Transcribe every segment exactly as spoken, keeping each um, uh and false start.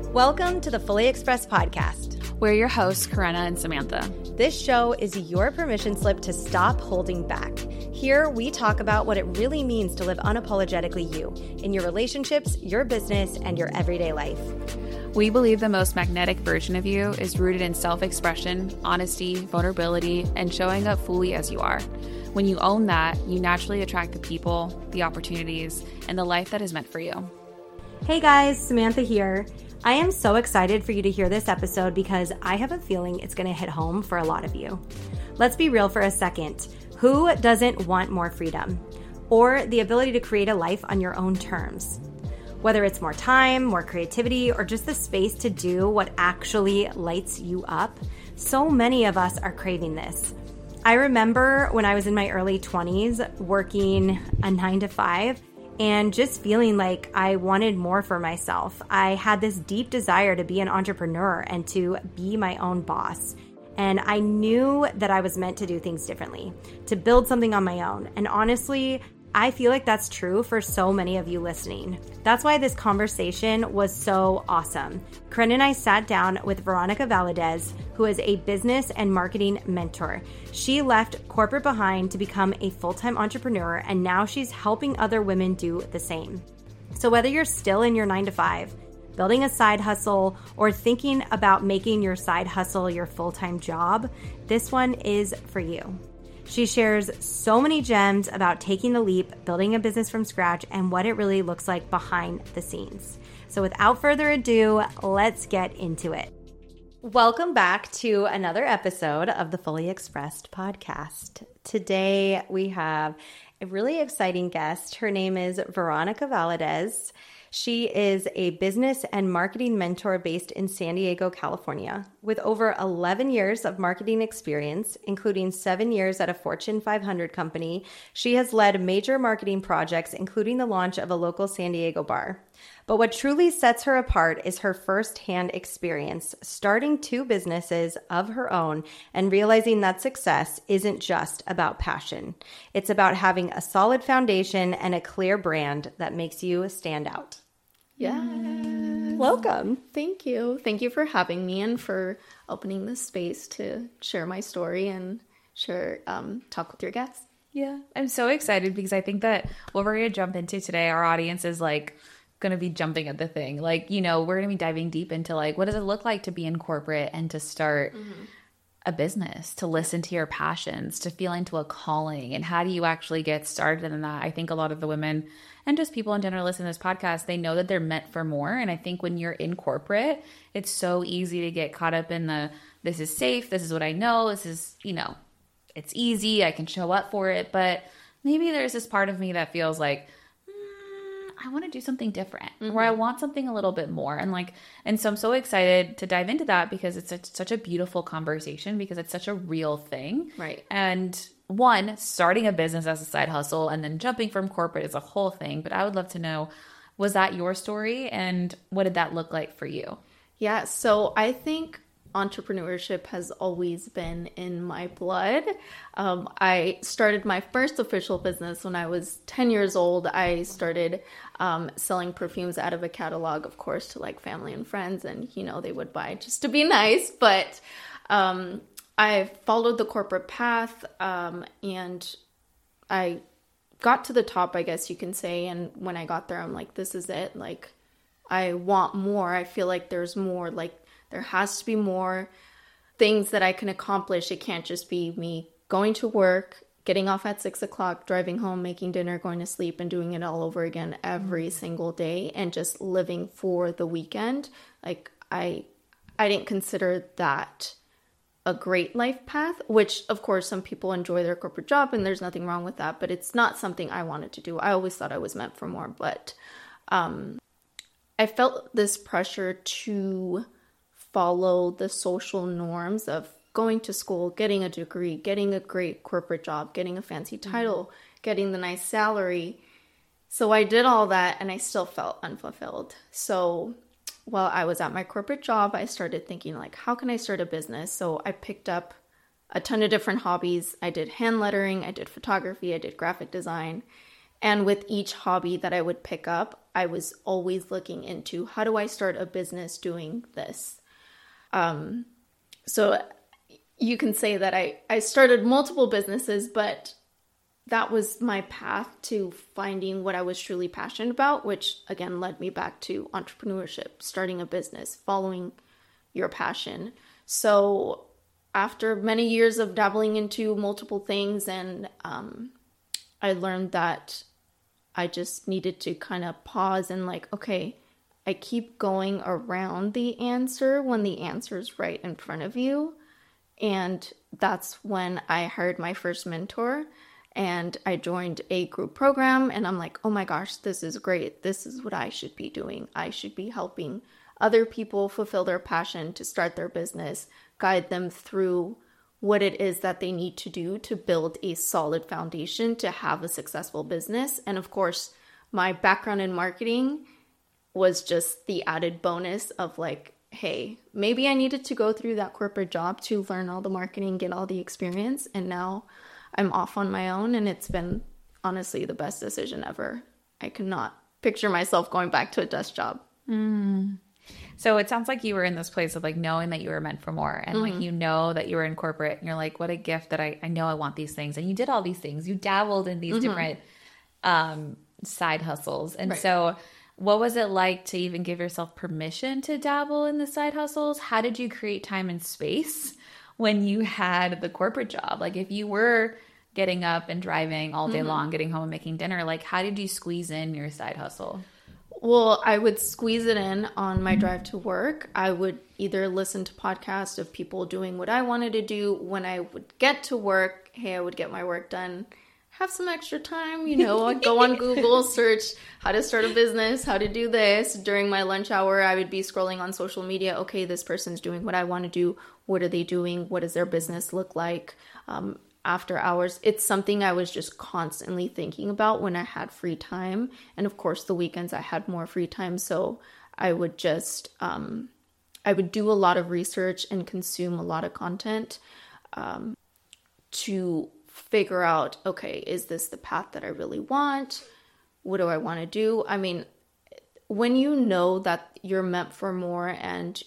Welcome to the Fully Expressed podcast. We're your hosts, Karenna and Samantha. This show is your permission slip to stop holding back. Here, we talk about what it really means to live unapologetically you in your relationships, your business, and your everyday life. We believe the most magnetic version of you is rooted in self-expression, honesty, vulnerability, and showing up fully as you are. When you own that, you naturally attract the people, the opportunities, and the life that is meant for you. Hey guys, Samantha here. I am so excited for you to hear this episode because I have a feeling it's going to hit home for a lot of you. Let's be real for a second. Who doesn't want more freedom or the ability to create a life on your own terms? Whether it's more time, more creativity, or just the space to do what actually lights you up, so many of us are craving this. I remember when I was in my early twenties working a nine to five and just feeling like I wanted more for myself. I had this deep desire to be an entrepreneur and to be my own boss. And I knew that I was meant to do things differently, to build something on my own. And honestly, I feel like that's true for so many of you listening. That's why this conversation was so awesome. Karenna and I sat down with Veronica Valadez, who is a business and marketing mentor. She left corporate behind to become a full-time entrepreneur, and now she's helping other women do the same. So whether you're still in your nine to five, building a side hustle, or thinking about making your side hustle your full-time job, this one is for you. She shares so many gems about taking the leap, building a business from scratch, and what it really looks like behind the scenes. So without further ado, let's get into it. Welcome back to another episode of the Fully Expressed podcast. Today we have a really exciting guest. Her name is Veronica Valadez. She is a business and marketing mentor based in San Diego, California. With over eleven years of marketing experience, including seven years at a Fortune five hundred company, she has led major marketing projects, including the launch of a local San Diego bar. But what truly sets her apart is her firsthand experience starting two businesses of her own and realizing that success isn't just about passion. It's about having a solid foundation and a clear brand that makes you stand out. Yeah. Welcome. Thank you. Thank you for having me and for opening this space to share my story and share, um, talk with your guests. Yeah, I'm so excited because I think that what we're going to jump into today, our audience is like going to be jumping at the thing. Like, you know, we're going to be diving deep into like, what does it look like to be in corporate and to start mm-hmm. a business, to listen to your passions, to feel into a calling, and how do you actually get started in that? I think a lot of the women and just people in general listening to this podcast, they know that they're meant for more. And I think when you're in corporate, it's so easy to get caught up in the, this is safe, this is what I know, this is, you know, it's easy, I can show up for it. But maybe there's this part of me that feels like, I want to do something different, mm-hmm. or I want something a little bit more. And like, and so I'm so excited to dive into that because it's a, such a beautiful conversation because it's such a real thing. Right. And one, starting a business as a side hustle and then jumping from corporate is a whole thing. But I would love to know, was that your story? And what did that look like for you? Yeah. So I think entrepreneurship has always been in my blood. Um, I started my first official business when I was ten years old. I started um, selling perfumes out of a catalog, of course, to like family and friends. And, you know, they would buy just to be nice. But um, I followed the corporate path um, and I got to the top, I guess you can say. And when I got there, I'm like, this is it. Like, I want more. I feel like there's more, like, there has to be more things that I can accomplish. It can't just be me going to work, getting off at six o'clock, driving home, making dinner, going to sleep, and doing it all over again every mm-hmm. single day and just living for the weekend. Like I, I didn't consider that a great life path, which of course some people enjoy their corporate job and there's nothing wrong with that, but it's not something I wanted to do. I always thought I was meant for more, but um, I felt this pressure to follow the social norms of going to school, getting a degree, getting a great corporate job, getting a fancy title, mm-hmm. getting the nice salary. So I did all that and I still felt unfulfilled. So while I was at my corporate job, I started thinking like, how can I start a business? So I picked up a ton of different hobbies. I did hand lettering, I did photography, I did graphic design. And with each hobby that I would pick up, I was always looking into, how do I start a business doing this? Um, so you can say that I, I started multiple businesses, but that was my path to finding what I was truly passionate about, which again led me back to entrepreneurship, starting a business, following your passion. So after many years of dabbling into multiple things, and um, I learned that I just needed to kind of pause and like, okay, I keep going around the answer when the answer is right in front of you. And that's when I hired my first mentor, and I joined a group program, and I'm like, oh my gosh, this is great. This is what I should be doing. I should be helping other people fulfill their passion to start their business, guide them through what it is that they need to do to build a solid foundation to have a successful business. And of course, my background in marketing was just the added bonus of like, hey, maybe I needed to go through that corporate job to learn all the marketing, get all the experience, and now I'm off on my own, and it's been honestly the best decision ever. I cannot picture myself going back to a desk job. Mm. So it sounds like you were in this place of like knowing that you were meant for more, and mm-hmm. like, you know that you were in corporate, and you're like, what a gift that I, I know I want these things. And you did all these things. You dabbled in these mm-hmm. different um, side hustles. And right. so what was it like to even give yourself permission to dabble in the side hustles? How did you create time and space when you had the corporate job? Like if you were getting up and driving all day mm-hmm. long, getting home and making dinner, like how did you squeeze in your side hustle? Well, I would squeeze it in on my drive to work. I would either listen to podcasts of people doing what I wanted to do. When I would get to work, hey, I would get my work done, have some extra time, you know, I'd go on Google, search how to start a business, how to do this. During my lunch hour, I would be scrolling on social media. Okay, this person's doing what I want to do. What are they doing? What does their business look like? Um, after hours, it's something I was just constantly thinking about when I had free time. And of course, the weekends I had more free time. So I would just, um, I would do a lot of research and consume a lot of content um, to figure out, okay, is this the path that I really want? What do I want to do? I mean, when you know that you're meant for more and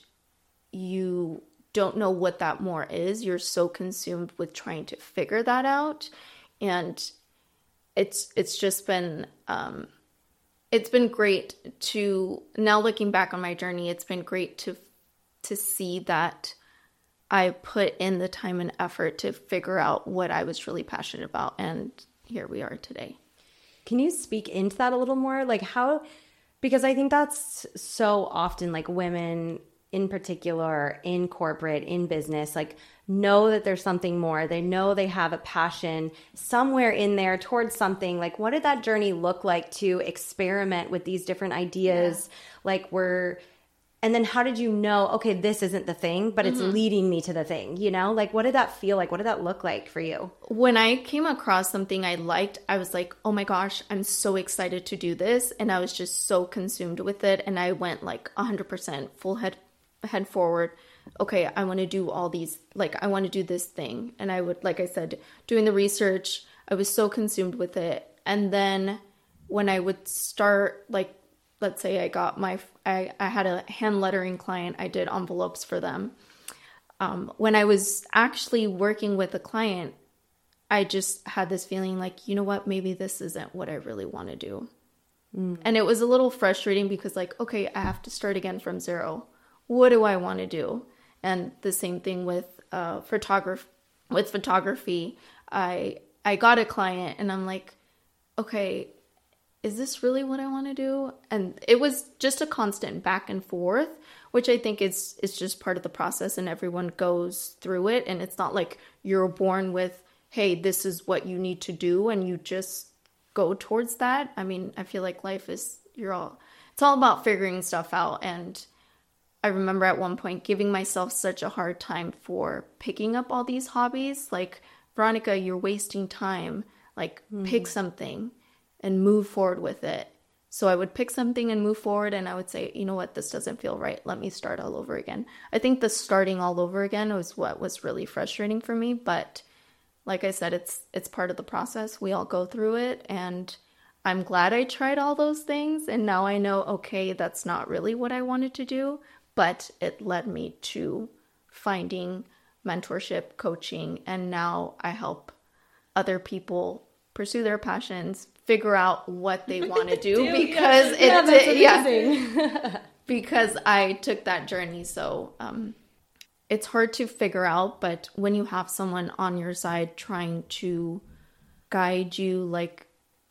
you don't know what that more is, you're so consumed with trying to figure that out. And it's it's just been um it's been great to, now looking back on my journey, it's been great to to see that I put in the time and effort to figure out what I was really passionate about, and here we are today. Can you speak into that a little more? Like how, because I think that's so often like women in particular in corporate, in business, like know that there's something more. They know they have a passion somewhere in there towards something. Like what did that journey look like to experiment with these different ideas? Yeah. Like we're, and then how did you know, okay, this isn't the thing, but it's mm-hmm. leading me to the thing, you know? Like what did that feel like? What did that look like for you? When I came across something I liked, I was like, oh my gosh, I'm so excited to do this. And I was just so consumed with it. And I went like one hundred percent full head head forward. Okay, I want to do all these, like, I want to do this thing. And I would, like I said, doing the research, I was so consumed with it. And then when I would start, like, let's say I got my, I, I had a hand lettering client, I did envelopes for them. Um, when I was actually working with a client, I just had this feeling like, you know what, maybe this isn't what I really want to do. Mm. And it was a little frustrating because like, okay, I have to start again from zero. What do I want to do? And the same thing with uh, photography. With photography, I I got a client and I'm like, okay, is this really what I want to do? And it was just a constant back and forth, which I think is is just part of the process, and everyone goes through it. And it's not like you're born with, hey, this is what you need to do, and you just go towards that. I mean, I feel like life is, you're all, it's all about figuring stuff out. And I remember at one point giving myself such a hard time for picking up all these hobbies. Like, Veronica, you're wasting time. Like, mm-hmm. pick something and move forward with it. So I would pick something and move forward, and I would say, you know what, this doesn't feel right. Let me start all over again. I think the starting all over again was what was really frustrating for me. But like I said, it's it's part of the process. We all go through it. And I'm glad I tried all those things. And now I know, okay, that's not really what I wanted to do. But it led me to finding mentorship, coaching. And now I help other people pursue their passions, figure out what they want to do because yeah. it yeah, yeah because I took that journey. So um it's hard to figure out, but when you have someone on your side trying to guide you, like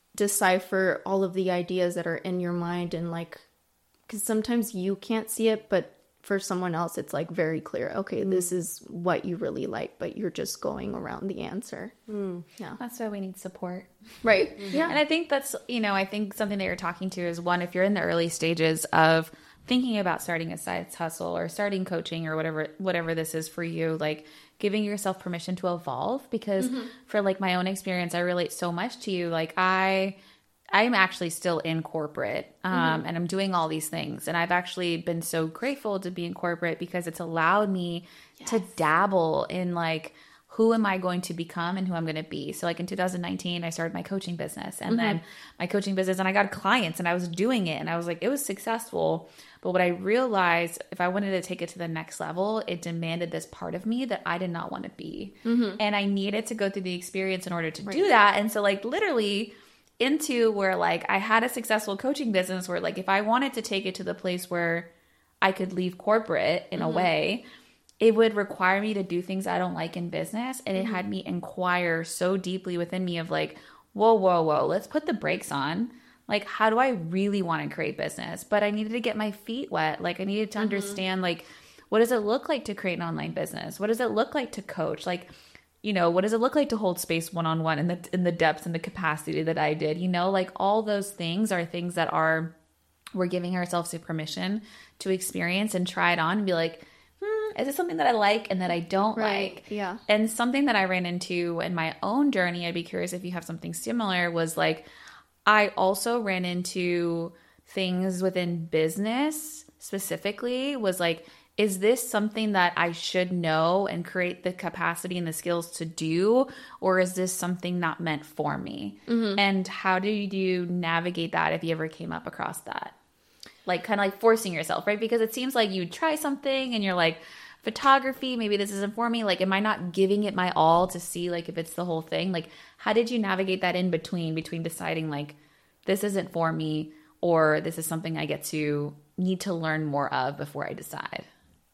decipher all of the ideas that are in your mind, and like, because sometimes you can't see it, but for someone else it's like very clear, okay, mm. this is what you really like, but you're just going around the answer. Mm. Yeah, that's why we need support, right? Mm-hmm. Yeah. And I think that's, you know, I think something that you're talking to is, one, if you're in the early stages of thinking about starting a side hustle or starting coaching or whatever whatever this is for you, like giving yourself permission to evolve, because mm-hmm. for like my own experience, I relate so much to you. Like I I'm actually still in corporate, um, mm-hmm. and I'm doing all these things. And I've actually been so grateful to be in corporate because it's allowed me yes. to dabble in like, who am I going to become and who I'm going to be? So like in two thousand nineteen, I started my coaching business, and mm-hmm. then my coaching business, and I got clients, and I was doing it, and I was like, it was successful. But what I realized, if I wanted to take it to the next level, it demanded this part of me that I did not want to be. Mm-hmm. And I needed to go through the experience in order to right. do that. And so like literally into where like I had a successful coaching business where like if I wanted to take it to the place where I could leave corporate in mm-hmm. a way, it would require me to do things I don't like in business. And it mm-hmm. had me inquire so deeply within me of like, whoa, whoa, whoa, let's put the brakes on. Like, how do I really want to create business? But I needed to get my feet wet. Like I needed to mm-hmm. understand like, what does it look like to create an online business? What does it look like to coach? Like, you know, what does it look like to hold space one-on-one in the in the depth and the capacity that I did? You know, like all those things are things that are, we're giving ourselves a permission to experience and try it on and be like, hmm, is it something that I like and that I don't right. like? Yeah. And something that I ran into in my own journey, I'd be curious if you have something similar, was like, I also ran into things within business specifically, was like, is this something that I should know and create the capacity and the skills to do? Or is this something not meant for me? Mm-hmm. And how do you navigate that if you ever came up across that? Like kind of like forcing yourself, right? Because it seems like you try something and you're like, photography, maybe this isn't for me. Like, am I not giving it my all to see like if it's the whole thing? Like, how did you navigate that in between, between deciding like, this isn't for me, or this is something I get to need to learn more of before I decide?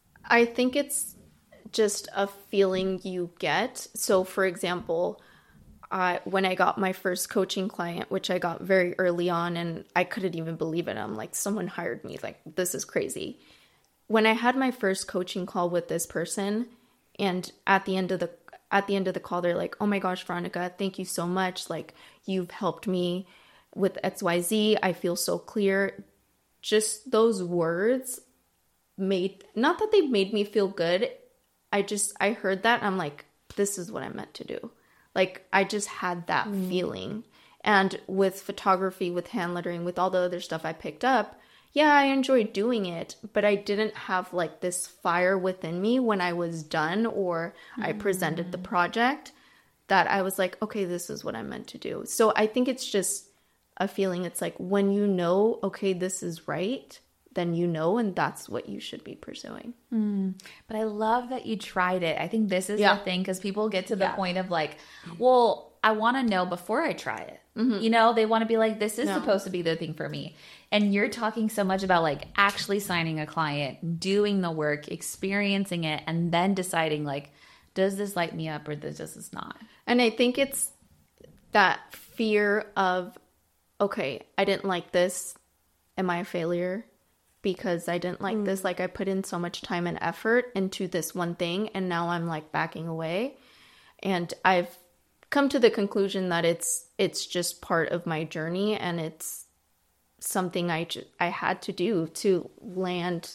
I think it's just a feeling you get. So for example, I, when I got my first coaching client, which I got very early on, and I couldn't even believe it. I'm like, someone hired me. Like, this is crazy. When I had my first coaching call with this person, and at the end of the at the end of the call, they're like, oh my gosh, Veronica, thank you so much. Like, you've helped me with X Y Z. I feel so clear. Just those words made, not that they made me feel good. I just, I heard that and I'm like, this is what I meant to do. Like, I just had that mm. feeling. And with photography, with hand lettering, with all the other stuff I picked up, yeah, I enjoyed doing it, but I didn't have like this fire within me when I was done or mm. I presented the project that I was like, okay, this is what I meant to do. So I think it's just a feeling. It's like when you know, okay, this is right, then you know, and that's what you should be pursuing. Mm. But I love that you tried it. I think this is yeah. the thing, because people get to the yeah. point of like, well, I want to know before I try it. Mm-hmm. You know, they want to be like, this is no. supposed to be the thing for me. And you're talking so much about like actually signing a client, doing the work, experiencing it, and then deciding like, does this light me up or does this not? And I think it's that fear of, okay, I didn't like this. Am I a failure? Because I didn't like mm. this. Like, I put in so much time and effort into this one thing, and now I'm like backing away. And I've come to the conclusion that it's it's just part of my journey, and it's something I, I had to do to land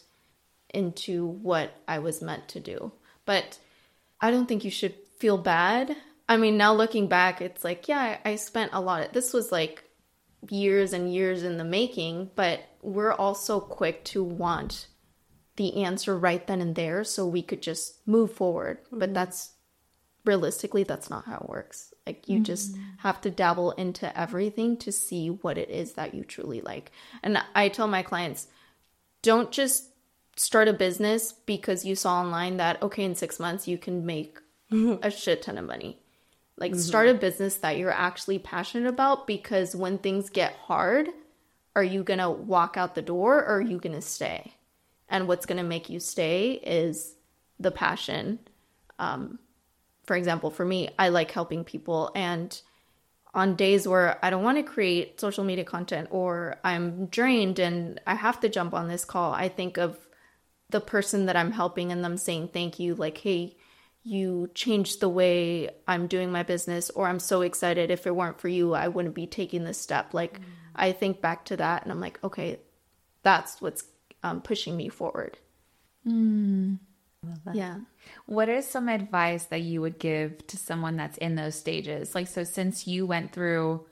into what I was meant to do. But I don't think you should feel bad. I mean, now looking back, it's like, yeah, I spent a lot of, this was like years and years in the making, but we're all so quick to want the answer right then and there so we could just move forward. Mm-hmm. But that's, realistically, that's not how it works. Like you mm-hmm. just have to dabble into everything to see what it is that you truly like. And I tell my clients, don't just start a business because you saw online that, okay, in six months you can make mm-hmm. a shit ton of money. Like mm-hmm. start a business that you're actually passionate about, because when things get hard, are you going to walk out the door or are you going to stay? And what's going to make you stay is the passion. Um, for example, for me, I like helping people. And on days where I don't want to create social media content or I'm drained and I have to jump on this call, I think of the person that I'm helping and them saying thank you. Like, hey, you changed the way I'm doing my business, or I'm so excited. If it weren't for you, I wouldn't be taking this step. Like, mm. I think back to that and I'm like, okay, that's what's um, pushing me forward. Mm. Love that. Yeah. What is some advice that you would give to someone that's in those stages? Like, so since you went through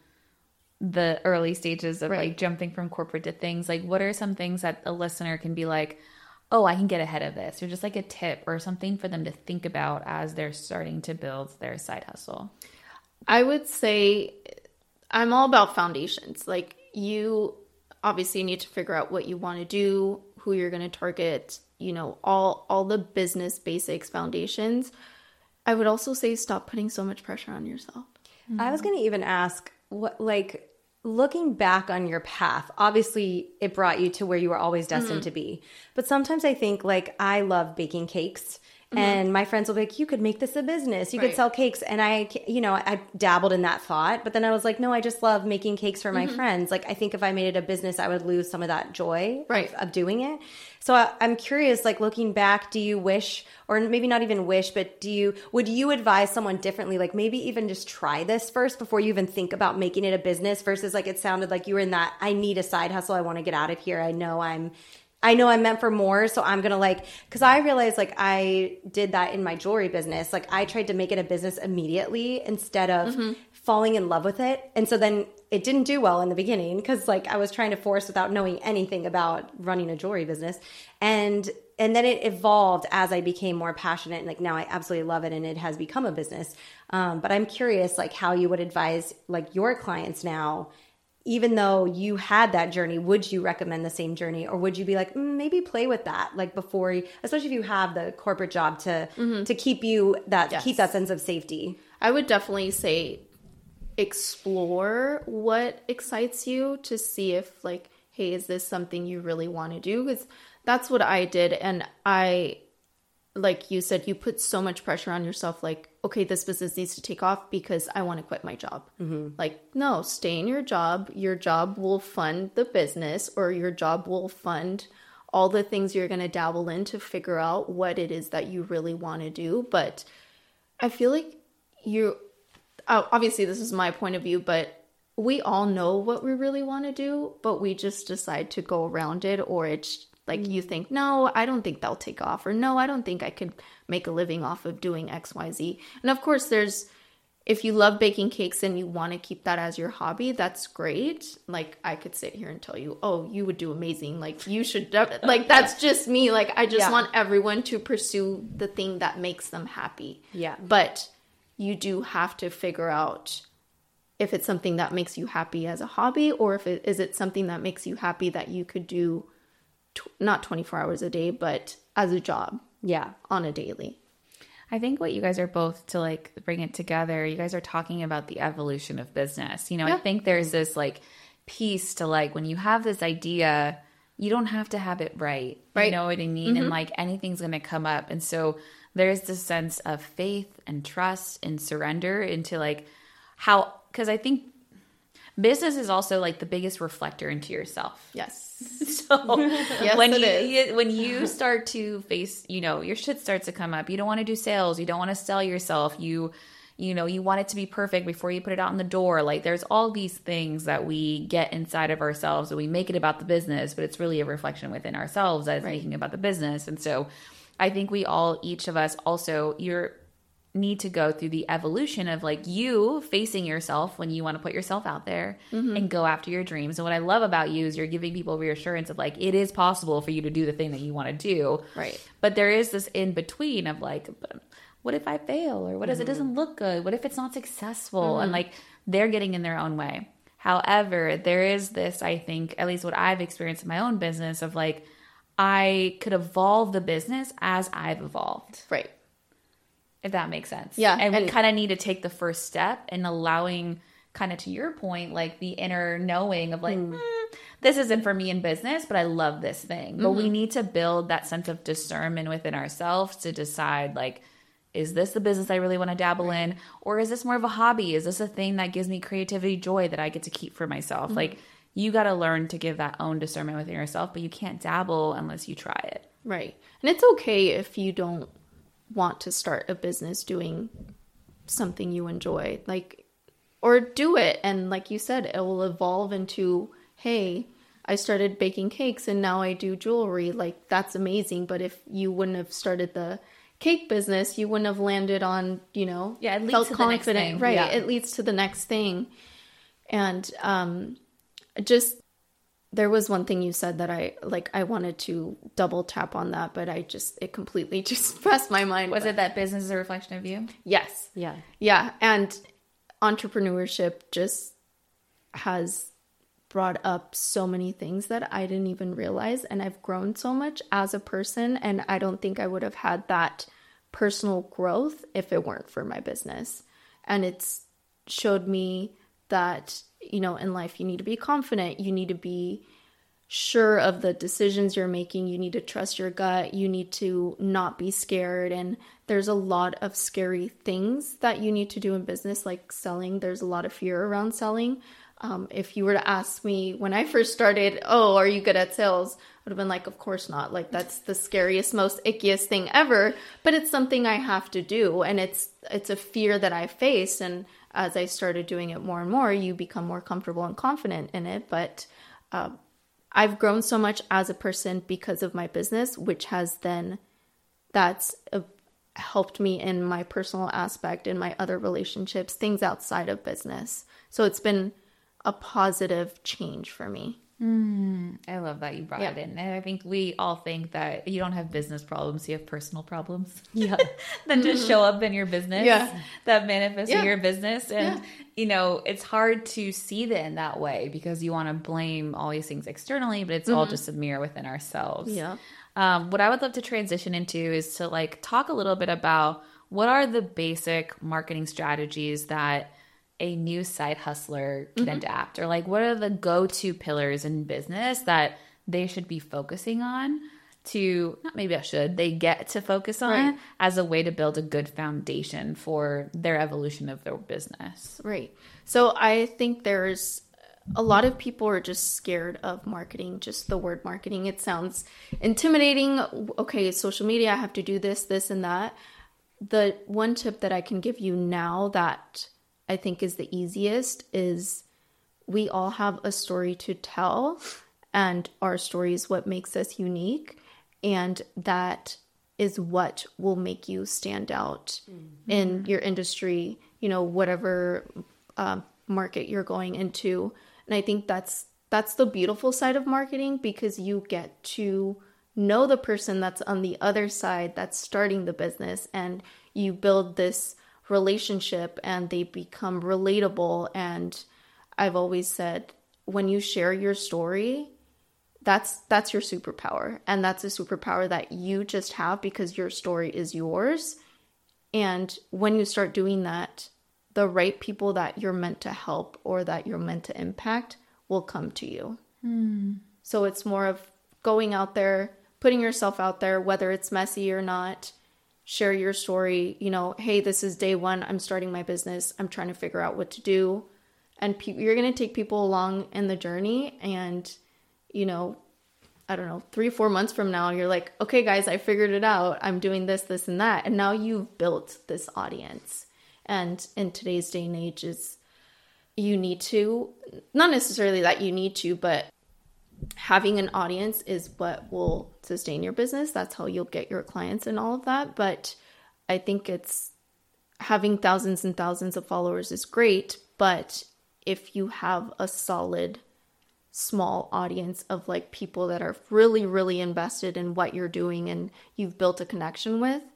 the early stages of right. like jumping from corporate to things, like what are some things that a listener can be like, oh, I can get ahead of this, or just like a tip or something for them to think about as they're starting to build their side hustle? I would say I'm all about foundations. Like, you obviously need to figure out what you want to do, who you're going to target, you know, all, all the business basics, foundations. I would also say stop putting so much pressure on yourself. Mm-hmm. I was going to even ask, what, like, looking back on your path, obviously it brought you to where you were always destined mm-hmm. to be. But sometimes I think, like, I love baking cakes. Mm-hmm. And my friends will be like, you could make this a business. You right. could sell cakes. And I, you know, I dabbled in that thought. But then I was like, no, I just love making cakes for my mm-hmm. friends. Like, I think if I made it a business, I would lose some of that joy right. of, of doing it. So I, I'm curious, like, looking back, do you wish, or maybe not even wish, but do you, would you advise someone differently? Like, maybe even just try this first before you even think about making it a business, versus like, it sounded like you were in that, I need a side hustle. I want to get out of here. I know I'm, I know I'm meant for more. So I'm going to like, cause I realized like I did that in my jewelry business. Like, I tried to make it a business immediately instead of mm-hmm. falling in love with it. And so then it didn't do well in the beginning, because like I was trying to force without knowing anything about running a jewelry business. And and then it evolved as I became more passionate. And like now I absolutely love it and it has become a business. Um, but I'm curious like how you would advise like your clients now, even though you had that journey, would you recommend the same journey, or would you be like, mm, maybe play with that, like before, you, especially if you have the corporate job to mm-hmm. to keep you that yes. keep that sense of safety? I would definitely say explore what excites you to see if like, hey, is this something you really want to do? Because that's what I did, and I, like you said, you put so much pressure on yourself, like, okay, this business needs to take off because I want to quit my job. Mm-hmm. Like, no, stay in your job. Your job will fund the business, or your job will fund all the things you're going to dabble in to figure out what it is that you really want to do. But I feel like you, obviously this is my point of view, but we all know what we really want to do, but we just decide to go around it, or it's like you think, no, I don't think they'll take off, or no, I don't think I could make a living off of doing X, Y, Z. And of course, there's, if you love baking cakes and you want to keep that as your hobby, that's great. Like, I could sit here and tell you, oh, you would do amazing. Like, you should, def-. like, that's just me. Like, I just yeah. want everyone to pursue the thing that makes them happy. Yeah. But you do have to figure out if it's something that makes you happy as a hobby, or if it is it something that makes you happy that you could do not twenty-four hours a day, but as a job. Yeah. On a daily. I think what you guys are both, to like bring it together, you guys are talking about the evolution of business. You know, yeah. I think there's this like piece to like, when you have this idea, you don't have to have it right. Right. You know what I mean? Mm-hmm. And like anything's going to come up. And so there's this sense of faith and trust and surrender into like how, because I think business is also like the biggest reflector into yourself. Yes. So yes, when it you, is. you when you start to face, you know, your shit starts to come up. You don't want to do sales. You don't want to sell yourself. You, you know, you want it to be perfect before you put it out in the door. Like, there's all these things that we get inside of ourselves, and we make it about the business, but it's really a reflection within ourselves as right. making about the business. And so I think we all, each of us also, you're need to go through the evolution of like you facing yourself when you want to put yourself out there mm-hmm. and go after your dreams. And what I love about you is you're giving people reassurance of like, it is possible for you to do the thing that you want to do. Right. But there is this in between of like, but what if I fail? Or what if mm-hmm. it doesn't look good? What if it's not successful? Mm-hmm. And like they're getting in their own way. However, there is this, I think, at least what I've experienced in my own business of like, I could evolve the business as I've evolved. Right. If that makes sense. Yeah. And, and we kind of need to take the first step in allowing, kind of to your point, like the inner knowing of like, mm. mm, this isn't for me in business, but I love this thing. Mm-hmm. But we need to build that sense of discernment within ourselves to decide like, is this the business I really want to dabble right. in? Or is this more of a hobby? Is this a thing that gives me creativity, joy that I get to keep for myself? Mm-hmm. Like you got to learn to give that own discernment within yourself, but you can't dabble unless you try it. Right. And it's okay if you don't want to start a business doing something you enjoy, like, or do it. And like you said, it will evolve into, hey, I started baking cakes and now I do jewelry. Like that's amazing. But if you wouldn't have started the cake business, you wouldn't have landed on, you know, yeah, it leads felt to confident, the next thing. Right. Yeah. It leads to the next thing. And, um, just, there was one thing you said that I, like, I wanted to double tap on that, but I just, it completely just passed my mind. Was but... it that business is a reflection of you? Yes. Yeah. Yeah. And entrepreneurship just has brought up so many things that I didn't even realize. And I've grown so much as a person. And I don't think I would have had that personal growth if it weren't for my business. And it's showed me that, you know, in life, you need to be confident. You need to be sure of the decisions you're making. You need to trust your gut. You need to not be scared. And there's a lot of scary things that you need to do in business, like selling. There's a lot of fear around selling. Um, if you were to ask me when I first started, oh, are you good at sales? I would have been like, of course not. Like, that's the scariest, most ickiest thing ever. But it's something I have to do. And it's it's a fear that I face. And as I started doing it more and more, you become more comfortable and confident in it. But uh, I've grown so much as a person because of my business, which has then, that's uh, helped me in my personal aspect, in my other relationships, things outside of business. So it's been a positive change for me. Mm, I love that you brought yeah. it in. And I think we all think that you don't have business problems, you have personal problems. Yeah. that just show up in your business. Yeah. That manifest yeah. in your business. And, yeah. you know, it's hard to see that in that way because you want to blame all these things externally, but it's mm-hmm. all just a mirror within ourselves. Yeah. Um, what I would love to transition into is to like talk a little bit about what are the basic marketing strategies that a new side hustler can mm-hmm. adapt, or like what are the go-to pillars in business that they should be focusing on to, not maybe I should, they get to focus on right. as a way to build a good foundation for their evolution of their business. Right. So I think there's a lot of people are just scared of marketing, just the word marketing. It sounds intimidating. Okay, social media, I have to do this, this, and that. The one tip that I can give you now that I think is the easiest is we all have a story to tell, and our story is what makes us unique, and that is what will make you stand out mm-hmm. in your industry, you know, whatever uh, market you're going into. And I think that's that's the beautiful side of marketing, because you get to know the person that's on the other side that's starting the business, and you build this relationship and they become relatable. And I've always said, when you share your story, that's that's your superpower, and that's a superpower that you just have because your story is yours. And when you start doing that, the right people that you're meant to help or that you're meant to impact will come to you. Mm. So it's more of going out there, putting yourself out there, whether it's messy or not. Share your story, you know, hey, this is day one. I'm starting my business. I'm trying to figure out what to do. And pe- you're going to take people along in the journey. And, you know, I don't know, three, four months from now, you're like, okay, guys, I figured it out. I'm doing this, this, and that. And now you've built this audience. And in today's day and age, is you need to, not necessarily that you need to, but having an audience is what will sustain your business. That's how you'll get your clients and all of that. But I think it's having thousands and thousands of followers is great. But if you have a solid, small audience of like people that are really, really invested in what you're doing and you've built a connection with,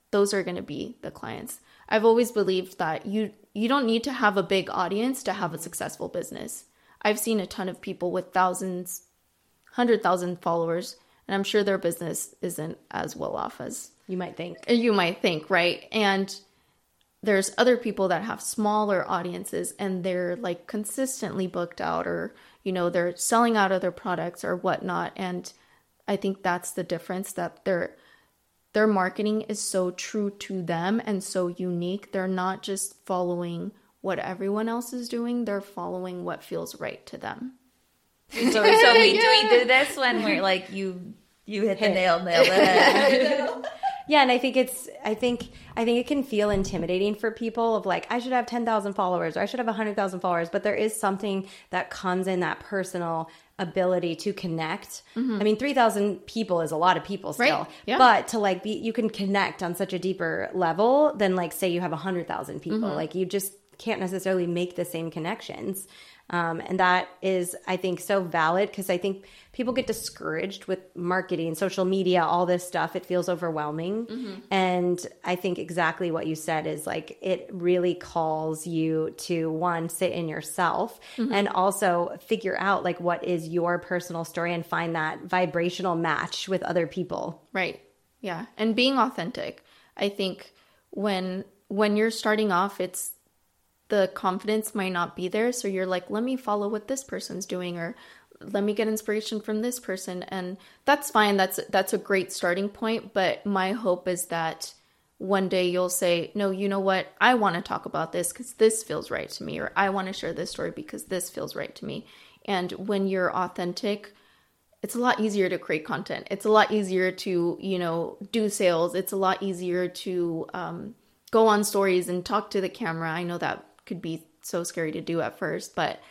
those are going to be the clients. I've always believed that you you don't need to have a big audience to have a successful business. I've seen a ton of people with thousands, one hundred thousand followers, and I'm sure their business isn't as well off as you might think. You might think, right? And there's other people that have smaller audiences and they're like consistently booked out, or, you know, they're selling out of their products or whatnot. And I think that's the difference, that their their marketing is so true to them and so unique. They're not just following what everyone else is doing. They're following what feels right to them. So, so we, do we do this when we're like, you you hit the nail, nail the head. Yeah, and I think it's, I think, I think it can feel intimidating for people of like, I should have ten thousand followers or I should have one hundred thousand followers, but there is something that comes in that personal ability to connect. Mm-hmm. I mean, three thousand people is a lot of people still, right. Yeah. But to like be, you can connect on such a deeper level than like, say you have one hundred thousand people. Mm-hmm. Like you just can't necessarily make the same connections. Um, and that is, I think, so valid, because I think people get discouraged with marketing, social media, all this stuff. It feels overwhelming. Mm-hmm. And I think exactly what you said is like, it really calls you to, one, sit in yourself, mm-hmm. and also figure out like what is your personal story and find that vibrational match with other people. Right. Yeah. And being authentic. I think when when you're starting off, it's the confidence might not be there. So you're like, let me follow what this person's doing, or let me get inspiration from this person. And that's fine. That's, that's a great starting point. But my hope is that one day you'll say, no, you know what? I want to talk about this because this feels right to me, or I want to share this story because this feels right to me. And when you're authentic, it's a lot easier to create content. It's a lot easier to, you know, do sales. It's a lot easier to um, go on stories and talk to the camera. I know that could be so scary to do at first, but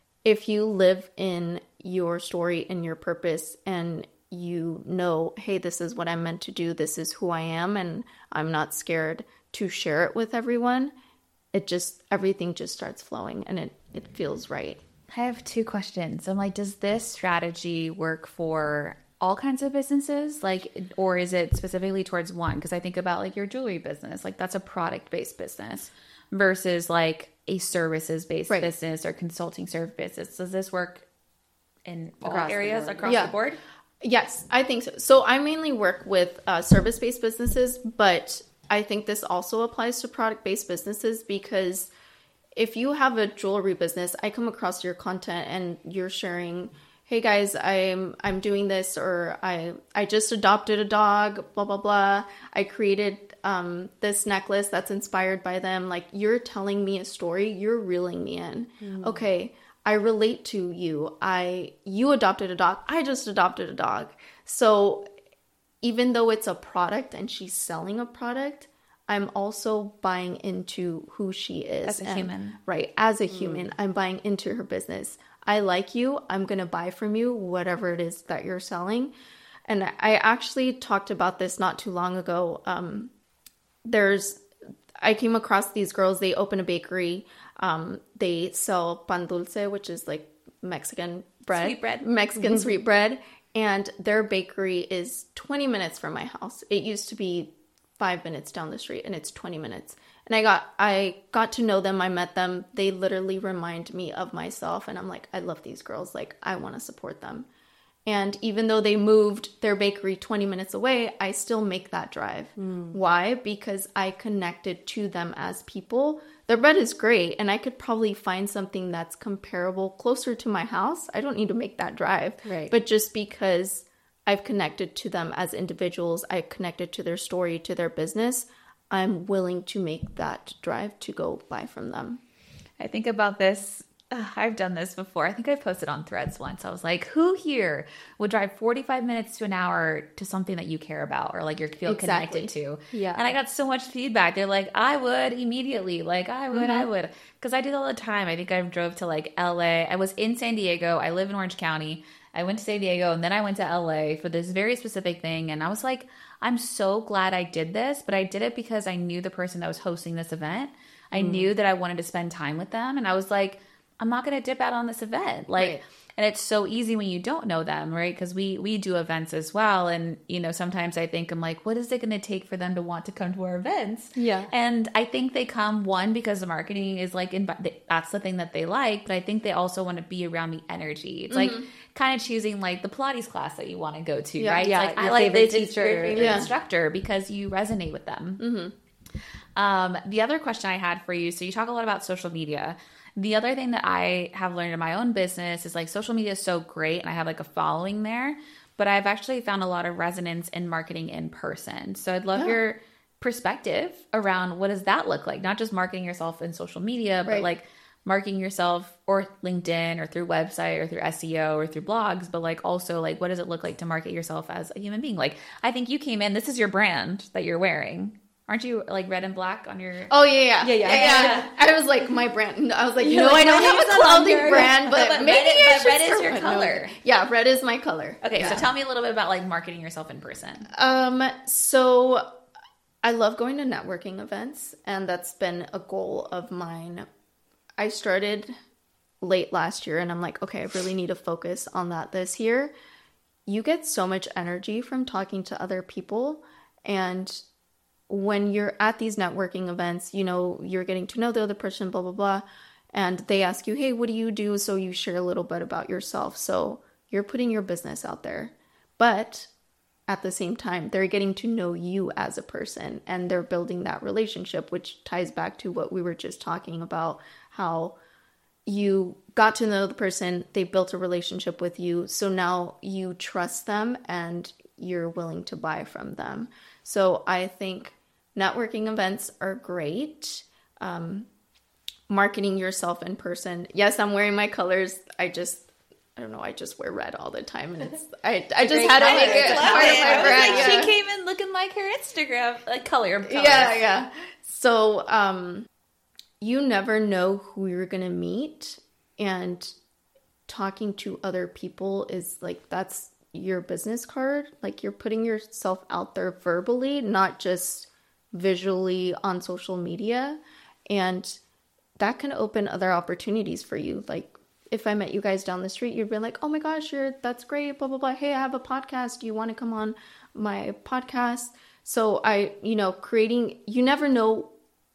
if you live in your story and your purpose, and you know, hey, this is what I'm meant to do, this is who I am, and I'm not scared to share it with everyone, it just, everything just starts flowing and it, it feels right. I have two questions. I'm like, does this strategy work for all kinds of businesses? Like, or is it specifically towards one? Because I think about like your jewelry business, like that's a product-based business versus like a services-based right. business or consulting service business. Does this work in across all areas the across yeah. the board? Yes, I think so. So I mainly work with uh, service-based businesses, but I think this also applies to product-based businesses, because if you have a jewelry business, I come across your content and you're sharing, hey guys, I'm I'm doing this, or I I just adopted a dog, blah, blah, blah. I created um, this necklace that's inspired by them. Like, you're telling me a story, you're reeling me in. Mm. Okay, I relate to you. I you adopted a dog. I just adopted a dog. So even though it's a product and she's selling a product, I'm also buying into who she is. As a and, human. Right. As a human, mm. I'm buying into her business. I like you. I'm going to buy from you, whatever it is that you're selling. And I actually talked about this not too long ago. Um, there's, I came across these girls. They open a bakery. Um, they sell pan dulce, which is like Mexican bread. Sweet bread. Mexican mm-hmm. sweet bread. And their bakery is twenty minutes from my house. It used to be five minutes down the street, and it's twenty minutes. And I got I got to know them. I met them. They literally remind me of myself. And I'm like, I love these girls. Like, I want to support them. And even though they moved their bakery twenty minutes away, I still make that drive. Mm. Why? Because I connected to them as people. Their bread is great, and I could probably find something that's comparable closer to my house. I don't need to make that drive. Right. But just because I've connected to them as individuals, I've connected to their story, to their business, I'm willing to make that drive to go buy from them. I think about this. Uh, I've done this before. I think I posted on Threads once. I was like, who here would drive forty-five minutes to an hour to something that you care about or like you feel exactly. connected to? Yeah. And I got so much feedback. They're like, I would immediately. Like, I would, mm-hmm. I would. Because I do all the time. I think I drove to like L A. I was in San Diego. I live in Orange County. I went to San Diego and then I went to L A for this very specific thing. And I was like, I'm so glad I did this, but I did it because I knew the person that was hosting this event. I mm. knew that I wanted to spend time with them. And I was like, I'm not going to dip out on this event. Like, Right. and it's so easy when you don't know them, right? Because we we do events as well, and you know, sometimes I think I'm like, what is it going to take for them to want to come to our events? Yeah. And I think they come one because the marketing is like in, that's the thing that they like, but I think they also want to be around the energy. It's Mm-hmm. like kind of choosing like the Pilates class that you want to go to, Yeah. right? It's Yeah, like I your like favorite this it's teacher. your favorite Yeah. instructor because you resonate with them. Mm-hmm. Um, the other question I had for you, so you talk a lot about social media. The other thing that I have learned in my own business is like social media is so great and I have like a following there, but I've actually found a lot of resonance in marketing in person. So I'd love Yeah. your perspective around what does that look like? Not just marketing yourself in social media, but Right. like marketing yourself or LinkedIn or through website or through S E O or through blogs, but like also like what does it look like to market yourself as a human being? Like I think you came in, this is your brand that you're wearing. Aren't you like red and black on your... Oh yeah, yeah, Yeah, yeah. yeah. I was like, my brand. I was like, you You're know, like, I don't my have name's a on clothing your- brand, but, but maybe red is- I but should red is start your one. color. Yeah, red is my color. Okay, Yeah. so tell me a little bit about like marketing yourself in person. Um, so I love going to networking events, and that's been a goal of mine. I started late last year, and I'm like, okay, I really need to focus on that this year. You get so much energy from talking to other people, and when you're at these networking events, you know, you're getting to know the other person, blah, blah, blah. And they ask you, hey, what do you do? So you share a little bit about yourself. So you're putting your business out there. But at the same time, they're getting to know you as a person and they're building that relationship, which ties back to what we were just talking about, how you got to know the person, they built a relationship with you. So now you trust them and you're willing to buy from them. So I think networking events are great. Um, marketing yourself in person. Yes, I'm wearing my colors. I just, I don't know, I just wear red all the time. And it's, I, I just had to make it Love part of it. my I was brand. like, yeah. she came in looking like her Instagram, like color. colors. Yeah, yeah. So, um, you never know who you're going to meet, and talking to other people is like, that's your business card. Like, you're putting yourself out there verbally, not just visually on social media. And that can open other opportunities for you. Like, if I met you guys down the street, you'd be like, oh my gosh, you're, that's great, blah, blah, blah. Hey, I have a podcast. Do you want to come on my podcast? So I, you know, creating, you never know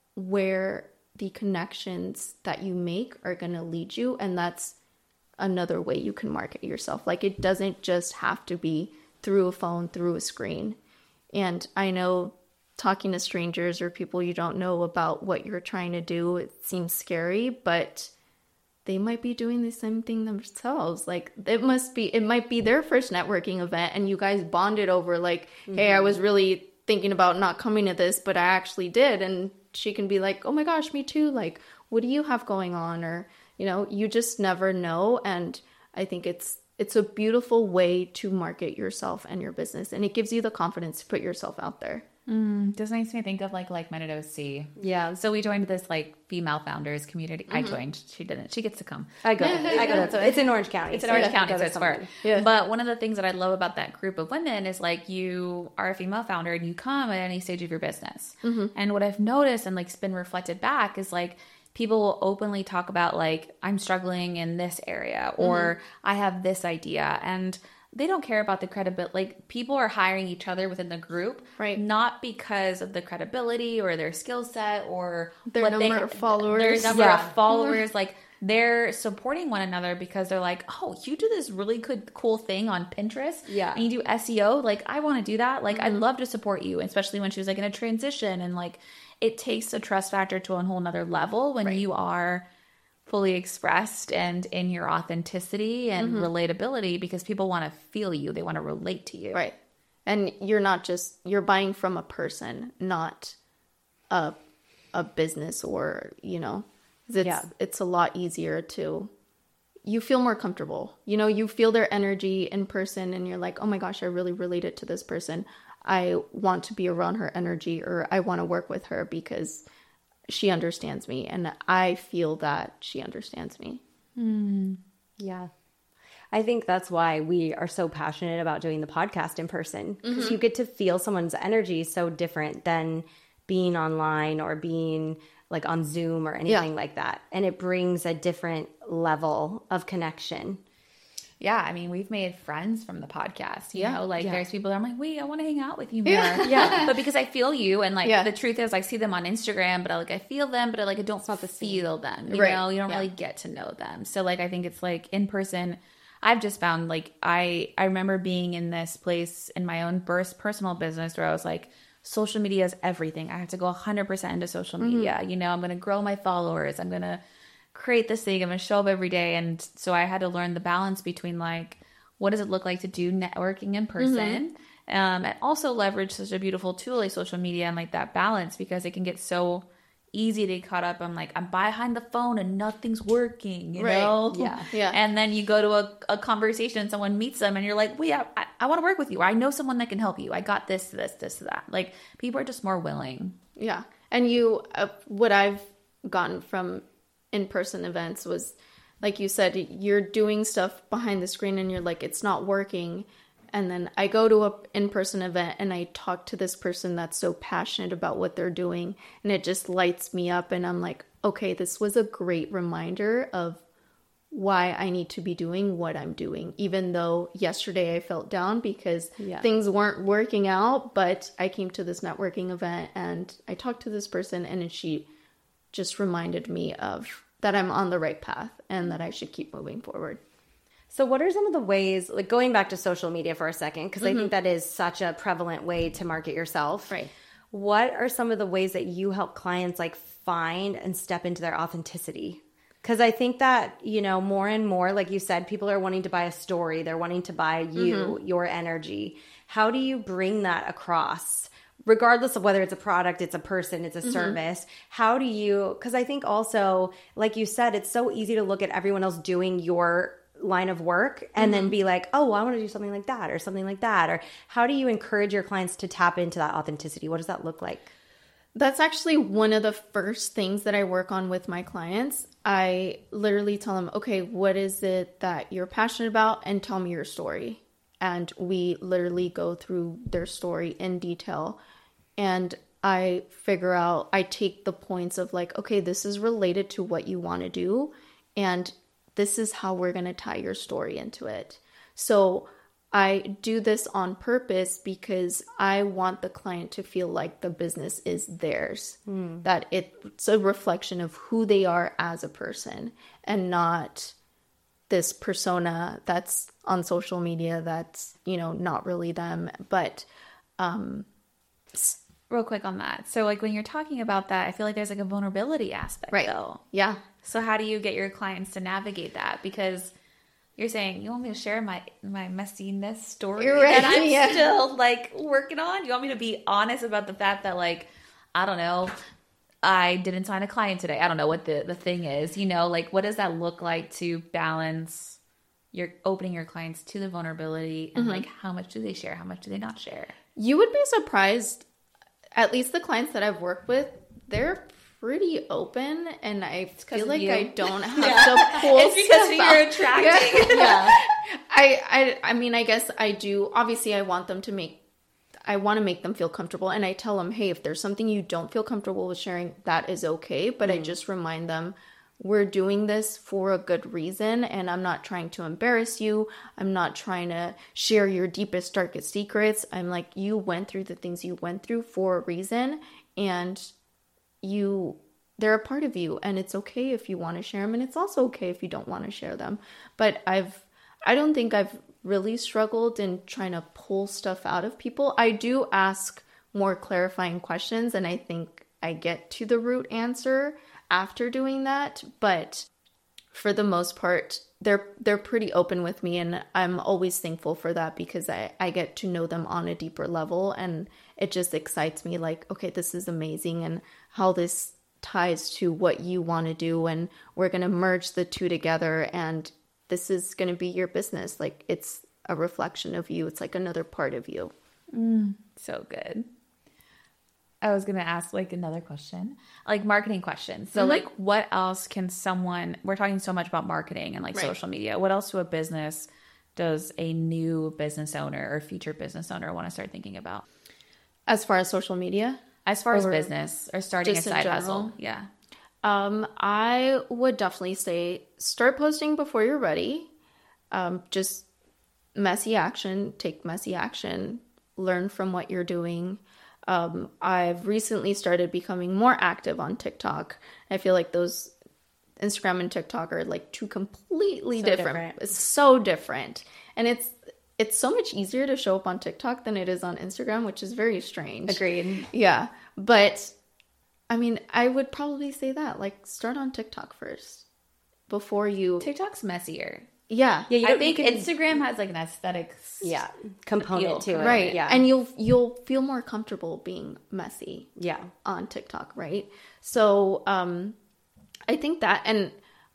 where the connections that you make are going to lead you. And that's another way you can market yourself. Like, it doesn't just have to be through a phone, through a screen. And I know talking to strangers or people you don't know about what you're trying to do, it seems scary, but they might be doing the same thing themselves. Like, it must be, it might be their first networking event and you guys bonded over like, mm-hmm. hey, I was really thinking about not coming to this, but I actually did. And she can be like, oh my gosh, me too. Like, what do you have going on? Or, you know, you just never know. And I think it's, it's a beautiful way to market yourself and your business. And it gives you the confidence to put yourself out there. Mm, this makes me think of like Like-Minded O C. Yeah. So we joined this like female founders community. Mm-hmm. I joined. She didn't. She gets to come. I go. I go. To, it's in Orange County. It's in so Orange yeah, County, go so to it's something. far. Yeah. But one of the things that I love about that group of women is like you are a female founder and you come at any stage of your business. Mm-hmm. And what I've noticed and like it's been reflected back is like people will openly talk about like, I'm struggling in this area or mm-hmm. I have this idea. And they don't care about the credibility. Like, people are hiring each other within the group, right? Not because of the credibility or their skill set or their what number they, of followers. Their number yeah. of followers. Like, they're supporting one another because they're like, oh, you do this really good, cool thing on Pinterest. Yeah. And you do S E O. Like, I want to do that. Like, mm-hmm. I'd love to support you, especially when she was like in a transition. And like, it takes the trust factor to a whole nother level when right. you are fully expressed and in your authenticity and mm-hmm. relatability, because people want to feel you. They want to relate to you. Right. And you're not just, you're buying from a person, not a a business or, you know, it's, yeah. it's a lot easier to, you feel more comfortable. You know, you feel their energy in person and you're like, oh my gosh, I really related to this person. I want to be around her energy, or I want to work with her because she understands me and I feel that she understands me. Mm, yeah. I think that's why we are so passionate about doing the podcast in person, because mm-hmm. you get to feel someone's energy so different than being online or being like on Zoom or anything Yeah. like that. And it brings a different level of connection. Yeah, I mean, we've made friends from the podcast, you Yeah. know, like Yeah. there's people that I'm like, wait, I want to hang out with you more. Yeah. Yeah. But because I feel you, and like Yeah. the truth is I see them on Instagram, but I like, I feel them, but I like, I don't not the same. feel them, you Right. know, you don't Yeah. really get to know them. So like, I think it's like in person, I've just found like, I, I remember being in this place in my own burst personal business where I was like, social media is everything. I have to go one hundred percent into social media. Mm-hmm. You know, I'm going to grow my followers. I'm going to create this thing. I'm going to show up every day. And so I had to learn the balance between like, what does it look like to do networking in person? Mm-hmm. Um, and also leverage such a beautiful tool like social media and like that balance, because it can get so easy to get caught up on like, I'm behind the phone and nothing's working, you Right. know? Yeah. Yeah. And then you go to a, a conversation and someone meets them and you're like, wait, I, I, I want to work with you. Or I know someone that can help you. I got this, this, this, that. Like people are just more willing. Yeah. And you, uh, what I've gotten from in-person events was, like you said, you're doing stuff behind the screen and you're like, it's not working. And then I go to a in-person event and I talk to this person that's so passionate about what they're doing, and it just lights me up. And I'm like, okay, this was a great reminder of why I need to be doing what I'm doing, even though yesterday I felt down because Yeah. things weren't working out. But I came to this networking event and I talked to this person, and she just reminded me of that I'm on the right path and that I should keep moving forward. So what are some of the ways, like going back to social media for a second, because Mm-hmm. I think that is such a prevalent way to market yourself. Right. What are some of the ways that you help clients like find and step into their authenticity? Because I think that, you know, more and more, like you said, people are wanting to buy a story. They're wanting to buy you, Mm-hmm. your energy. How do you bring that across? Regardless of whether it's a product, it's a person, it's a Mm-hmm. service, how do you, because I think also, like you said, it's so easy to look at everyone else doing your line of work and Mm-hmm. then be like, oh, well, I want to do something like that or something like that. Or how do you encourage your clients to tap into that authenticity? What does that look like? That's actually one of the first things that I work on with my clients. I literally tell them, okay, what is it that you're passionate about? And tell me your story. And we literally go through their story in detail. And I figure out, I take the points of like, okay, this is related to what you want to do. And this is how we're going to tie your story into it. So I do this on purpose because I want the client to feel like the business is theirs, mm. that it's a reflection of who they are as a person and not this persona that's on social media that's, you know, not really them. But um, real quick on that. So like when you're talking about that, I feel like there's like a vulnerability aspect right. though. Yeah. So how do you get your clients to navigate that? Because you're saying, you want me to share my, my messiness story Right, that I'm yeah. still like working on? You want me to be honest about the fact that like, I don't know, I didn't sign a client today. I don't know what the, the thing is, you know, like what does that look like to balance your opening your clients to the vulnerability and mm-hmm. like how much do they share? How much do they not share? You would be surprised. At least the clients that I've worked with, they're pretty open, and I feel like I don't have yeah. to pull it's because stuff you're out. attracting. Yeah. I, I, I mean, I guess I do. Obviously, I want them to make, I want to make them feel comfortable, and I tell them, hey, if there's something you don't feel comfortable with sharing, that is okay. But mm. I just remind them, we're doing this for a good reason, and I'm not trying to embarrass you. I'm not trying to share your deepest, darkest secrets. I'm like, you went through the things you went through for a reason, and you, they're a part of you, and it's okay if you want to share them, and it's also okay if you don't want to share them. But I've, I don't think I've really struggled in trying to pull stuff out of people. I do ask more clarifying questions, and I think I get to the root answer after doing that. But for the most part, they're they're pretty open with me, and I'm always thankful for that because I, I get to know them on a deeper level, and it just excites me like, okay, this is amazing, and how this ties to what you want to do, and we're going to merge the two together, and this is going to be your business. Like, it's a reflection of you. It's like another part of you. Mm, so good. I was going to ask like another question, like marketing questions. So mm-hmm. like what else can someone, we're talking so much about marketing and like right. social media. What else to a business does a new business owner or future business owner want to start thinking about? As far as social media? As far or as business or starting a side hustle. Yeah. Um, I would definitely say start posting before you're ready. Um, just messy action, take messy action, learn from what you're doing. Um, I've recently started becoming more active on TikTok. I feel like those Instagram and TikTok are like two completely So different. different. It's so different. And it's it's so much easier to show up on TikTok than it is on Instagram, which is very strange. Agreed. Yeah. But I mean, I would probably say that. Like, start on TikTok first before you. TikTok's messier. Yeah. Yeah, you I don't- think you can- Instagram has like an aesthetics. Yeah, component Appeal. to it. Right. Yeah. And you'll you'll feel more comfortable being messy yeah. on TikTok, right? So um I think that, and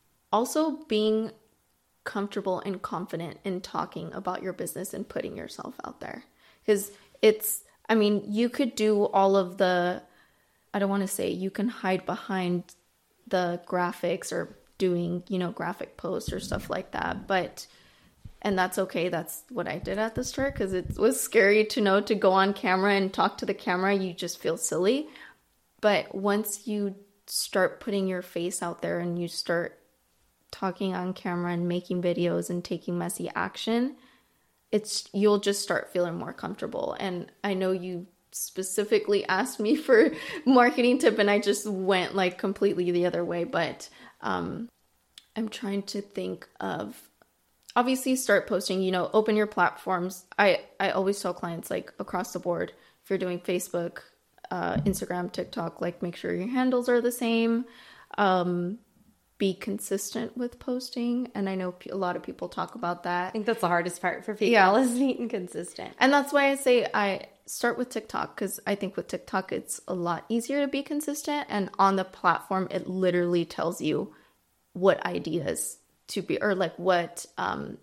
also being comfortable and confident in talking about your business and putting yourself out there. Because it's, I mean, you could do all of the, I don't want to say you can hide behind the graphics or doing, you know, graphic posts or stuff like that. But, and that's okay. That's what I did at the start, because it was scary to know to go on camera and talk to the camera. You just feel silly. But once you start putting your face out there and you start talking on camera and making videos and taking messy action, it's you'll just start feeling more comfortable. And I know you specifically asked me for marketing tip and I just went like completely the other way, but um I'm trying to think of, obviously start posting, you know, open your platforms. I I always tell clients, like, across the board, if you're doing Facebook, uh, Instagram, TikTok, like, make sure your handles are the same. Um, be consistent with posting. And I know a lot of people talk about that. I think that's the hardest part for people, Yeah. is being consistent. And that's why I say I start with TikTok, because I think with TikTok, it's a lot easier to be consistent. And on the platform, it literally tells you what ideas to be, or like what, um,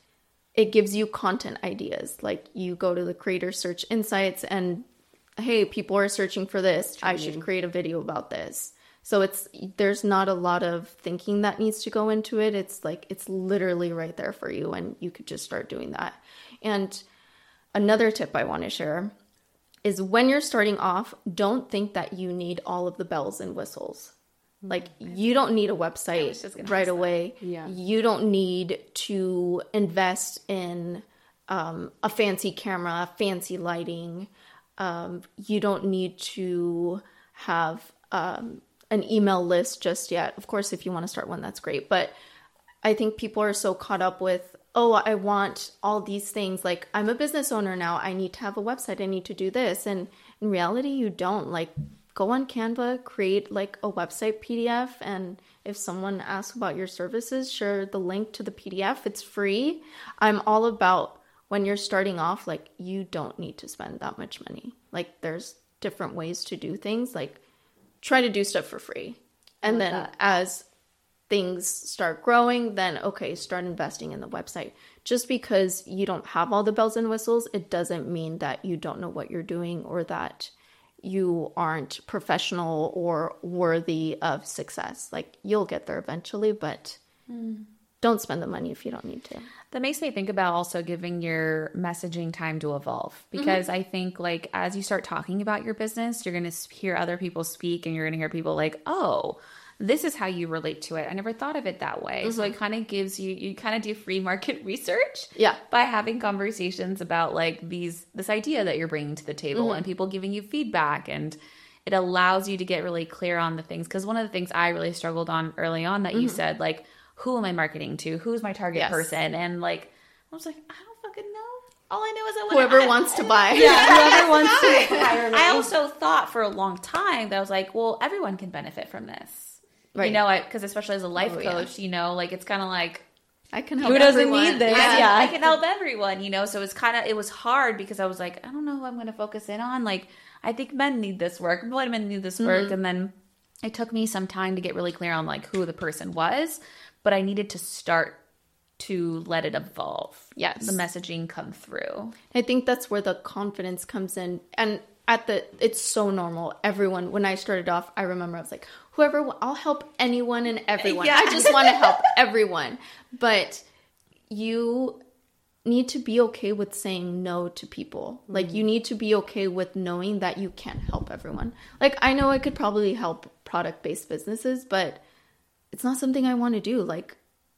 it gives you content ideas. Like, you go to the creator search insights and, hey, people are searching for this. I should create a video about this. So it's, there's not a lot of thinking that needs to go into it. It's like, it's literally right there for you, and you could just start doing that. And another tip I want to share is, when you're starting off, don't think that you need all of the bells and whistles. Like, you don't need a website right away. Yeah. You don't need to invest in um, a fancy camera, fancy lighting. Um, you don't need to have um, an email list just yet. Of course, if you want to start one, that's great. But I think people are so caught up with, oh, I want all these things. Like, I'm a business owner now. I need to have a website. I need to do this. And in reality, you don't. Like, go on Canva, create like a website P D F. And if someone asks about your services, share the link to the P D F. It's free. I'm all about, when you're starting off, like, you don't need to spend that much money. Like, there's different ways to do things. Like, try to do stuff for free. And then that. as things start growing, then, okay, start investing in the website. Just because you don't have all the bells and whistles, it doesn't mean that you don't know what you're doing, or that you aren't professional or worthy of success. Like, you'll get there eventually, but mm. don't spend the money if you don't need to. That makes me think about also giving your messaging time to evolve, because mm-hmm. I think, like, as you start talking about your business, you're going to hear other people speak, and you're going to hear people like, oh, this is how you relate to it. I never thought of it that way. Mm-hmm. So it kind of gives you, you kind of do free market research yeah. by having conversations about like these, this idea that you're bringing to the table, mm-hmm. and people giving you feedback, and it allows you to get really clear on the things. Because one of the things I really struggled on early on that mm-hmm. you said, like, who am I marketing to? Who's my target yes. person? And like, I was like, I don't fucking know. All I know is I want whoever I, wants to buy. Yeah, whoever wants to hire me. I also thought for a long time that I was like, well, everyone can benefit from this. Right. You know, because especially as a life oh, coach, yeah. you know, like, it's kind of like, I can help who doesn't everyone. need this? I, yeah, I can help everyone, you know. So it's kind of, it was hard, because I was like, I don't know who I'm going to focus in on. Like, I think men need this work, women need this work. Mm-hmm. And then it took me some time to get really clear on like who the person was, but I needed to start to let it evolve. Yes. The messaging come through. I think that's where the confidence comes in. And at the, it's so normal. Everyone, when I started off, I remember I was like, whoever, I'll help anyone and everyone. Yeah. I just want to help everyone. But you need to be okay with saying no to people. Mm-hmm. Like, you need to be okay with knowing that you can't help everyone. Like, I know I could probably help product-based businesses, but it's not something I want to do. Like,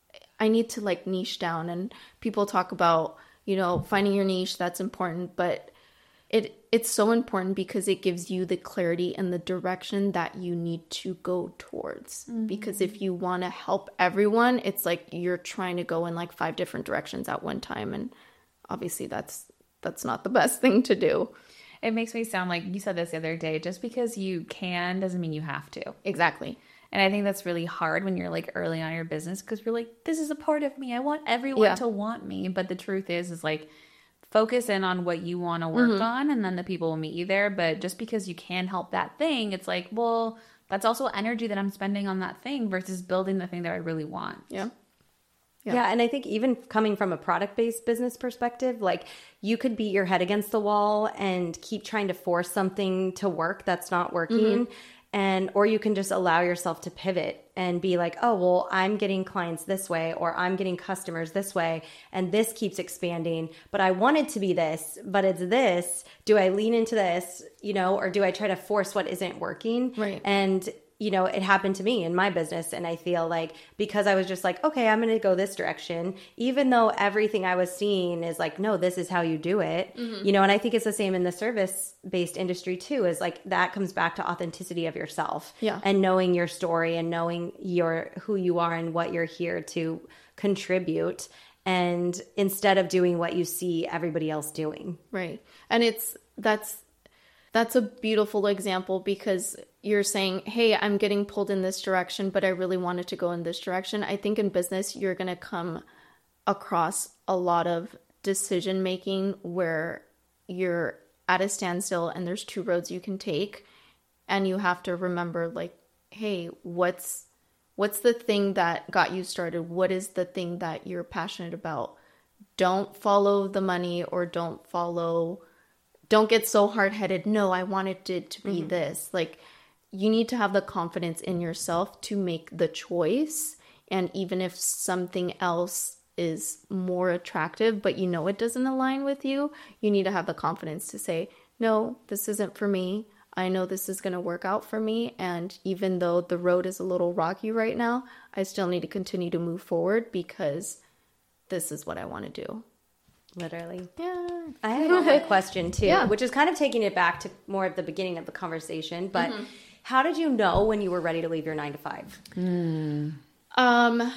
I need to, like, niche down. And people talk about, you know, finding your niche. That's important. But it it's so important because it gives you the clarity and the direction that you need to go towards. Mm-hmm. Because if you want to help everyone, it's like you're trying to go in like five different directions at one time. And obviously that's that's not the best thing to do. It makes me sound like you said this the other day, just because you can doesn't mean you have to. Exactly. And I think that's really hard when you're like early on in your business, because you're like, this is a part of me. I want everyone yeah. to want me. But the truth is, is like, focus in on what you want to work mm-hmm. on, and then the people will meet you there. But just because you can help that thing, it's like, well, that's also energy that I'm spending on that thing versus building the thing that I really want. Yeah. Yeah. yeah, and I think even coming from a product-based business perspective, like, you could beat your head against the wall and keep trying to force something to work that's not working. Mm-hmm. And, or you can just allow yourself to pivot and be like, oh, well, I'm getting clients this way, or I'm getting customers this way, and this keeps expanding, but I want it to be this, but it's this. Do I lean into this, you know, or do I try to force what isn't working? Right. And, you know, it happened to me in my business. And I feel like because I was just like, okay, I'm going to go this direction, even though everything I was seeing is like, no, this is how you do it, mm-hmm. you know, and I think it's the same in the service-based industry too, is like, that comes back to authenticity of yourself yeah. and knowing your story and knowing your, who you are and what you're here to contribute. And instead of doing what you see everybody else doing. Right. And it's, that's, that's a beautiful example, because you're saying, hey, I'm getting pulled in this direction, but I really wanted to go in this direction. I think in business, you're going to come across a lot of decision making where you're at a standstill and there's two roads you can take. And you have to remember, like, hey, what's what's the thing that got you started? What is the thing that you're passionate about? Don't follow the money, or don't follow, don't get so hard-headed. No, I wanted it to be mm-hmm. this. Like, you need to have the confidence in yourself to make the choice. And even if something else is more attractive, but you know it doesn't align with you, you need to have the confidence to say, no, this isn't for me. I know this is going to work out for me. And even though the road is a little rocky right now, I still need to continue to move forward because this is what I want to do. Literally. Yeah. I have a question too, yeah. which is kind of taking it back to more at the beginning of the conversation. But mm-hmm. how did you know when you were ready to leave your nine to five? Mm. Um,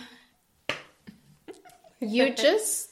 you just,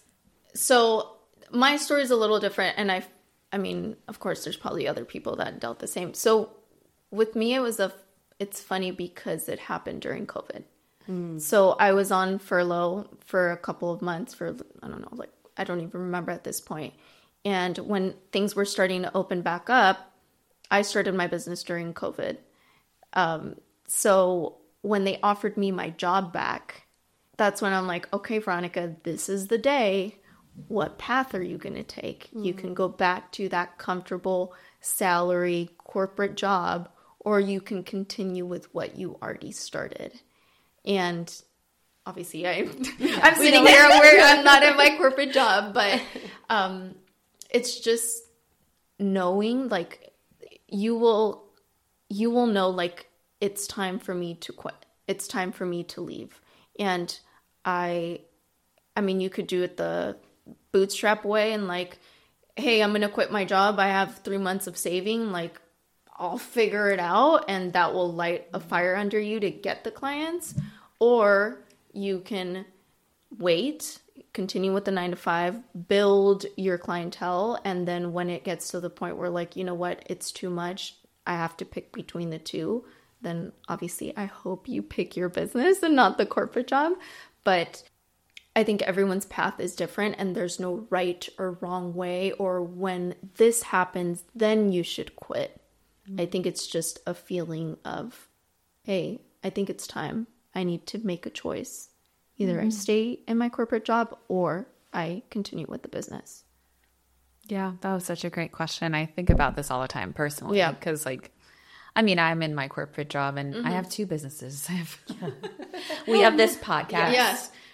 so my story is a little different. And I, I mean, of course, there's probably other people that dealt the same. So with me, it was a, it's funny because it happened during COVID. Mm. So I was on furlough for a couple of months for, I don't know, like, I don't even remember at this point. And when things were starting to open back up, I started my business during COVID. Um, so when they offered me my job back, that's when I'm like, okay, Veronica, this is the day. What path are you going to take? Mm-hmm. You can go back to that comfortable salary corporate job, or you can continue with what you already started. And obviously, I, yeah, I'm sitting here where I'm not in my corporate job, but um, it's just knowing, like, you will, you will know, like, it's time for me to quit. It's time for me to leave. And I, I mean, you could do it the bootstrap way and like, hey, I'm going to quit my job. I have three months of saving. Like, I'll figure it out, and that will light a fire under you to get the clients. Or you can wait, continue with the nine to five, build your clientele. And then when it gets to the point where, like, you know what, it's too much, I have to pick between the two, then obviously I hope you pick your business and not the corporate job. But I think everyone's path is different, and there's no right or wrong way, or when this happens, then you should quit. Mm-hmm. I think it's just a feeling of, hey, I think it's time. I need to make a choice. Either mm-hmm. I stay in my corporate job or I continue with the business. Yeah, that was such a great question. I think about this all the time personally. Yeah. Because, like, I mean, I'm in my corporate job and mm-hmm. I have two businesses. I have, we have this podcast. Yes.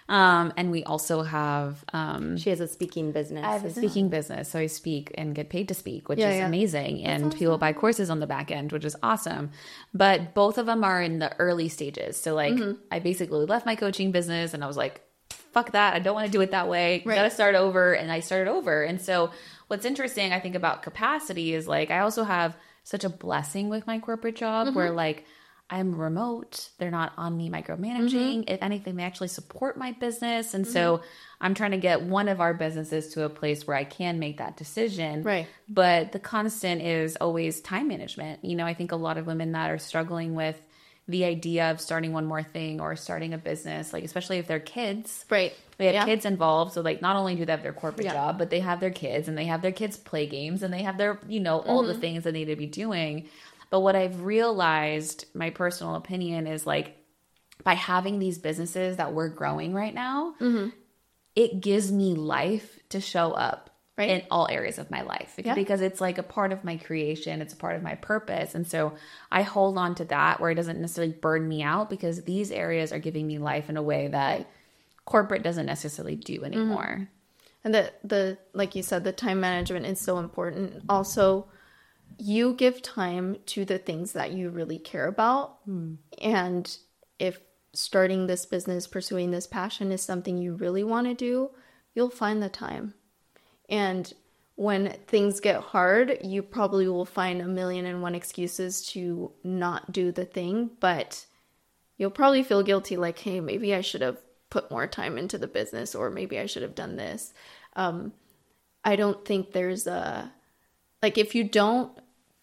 Um, and we also have... Um, she has a speaking business. I have a speaking business, so I speak and get paid to speak, which Yeah, is yeah. amazing. And awesome. People buy courses on the back end, which is awesome. But both of them are in the early stages. So like mm-hmm. I basically left my coaching business and I was like, fuck that. I don't want to do it that way. Right. Got to start over. And I started over. And so what's interesting, I think, about capacity is like, I also have such a blessing with my corporate job mm-hmm. where like I'm remote. They're not on me micromanaging. Mm-hmm. If anything, they actually support my business. And mm-hmm. so I'm trying to get one of our businesses to a place where I can make that decision. Right. But the constant is always time management. You know, I think a lot of women that are struggling with the idea of starting one more thing or starting a business, like especially if they're kids, right? They have yeah. kids involved. So like not only do they have their corporate yeah. job, but they have their kids and they have their kids play games and they have their, you know, all mm-hmm. the things that they need to be doing. But what I've realized, my personal opinion is like by having these businesses that we're growing right now, mm-hmm. it gives me life to show up. Right. In all areas of my life yeah. because it's like a part of my creation. It's a part of my purpose. And so I hold on to that where it doesn't necessarily burn me out because these areas are giving me life in a way that right. corporate doesn't necessarily do anymore. Mm-hmm. And the, the, like you said, the time management is so important. Also, you give time to the things that you really care about. Mm. And if starting this business, pursuing this passion is something you really want to do, you'll find the time. And when things get hard, you probably will find a million and one excuses to not do the thing, but you'll probably feel guilty like, hey, maybe I should have put more time into the business or maybe I should have done this. Um, I don't think there's a, like if you don't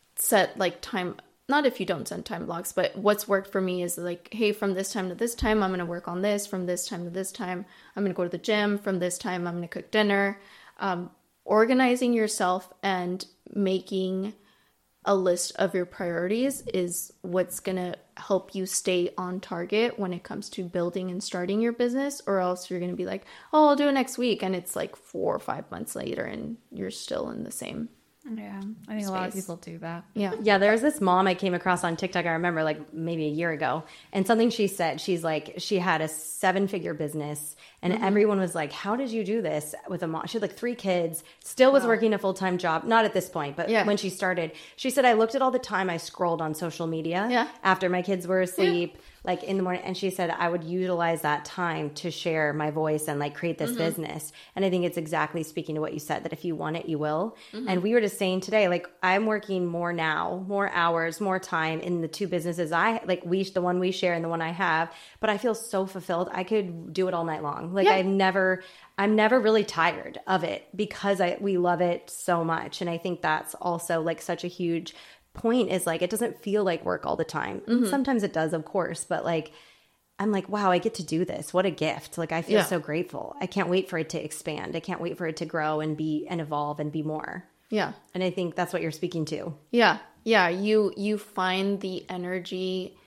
set like time, not if you don't set time blocks, but what's worked for me is like, hey, from this time to this time, I'm going to work on this. From this time to this time, I'm going to go to the gym. From this time, I'm going to cook dinner. Um, organizing yourself and making a list of your priorities is what's going to help you stay on target when it comes to building and starting your business, or else you're going to be like, oh, I'll do it next week. And it's like four or five months later and you're still in the same Yeah, I think space. A lot of people do that. Yeah. Yeah, there's this mom I came across on TikTok, I remember like maybe a year ago. And something she said, she's like, she had a seven figure business and mm-hmm. everyone was like, how did you do this with a mom? She had like three kids, still was wow. working a full-time job. Not at this point, but yeah. when she started, she said, I looked at all the time I scrolled on social media yeah. after my kids were asleep. Yeah. Like in the morning. And she said, I would utilize that time to share my voice and like create this mm-hmm. business. And I think it's exactly speaking to what you said, that if you want it, you will. Mm-hmm. And we were just saying today, like I'm working more now, more hours, more time in the two businesses I like we, the one we share and the one I have, but I feel so fulfilled. I could do it all night long. Like yeah. I've never, I'm never really tired of it because I, we love it so much. And I think that's also like such a huge point is like it doesn't feel like work all the time. Mm-hmm. Sometimes it does, of course, but like I'm like, wow, I get to do this. What a gift. Like I feel yeah. so grateful. I can't wait for it to expand. I can't wait for it to grow and be and evolve and be more. Yeah. And I think that's what you're speaking to. Yeah. Yeah, you you find the energy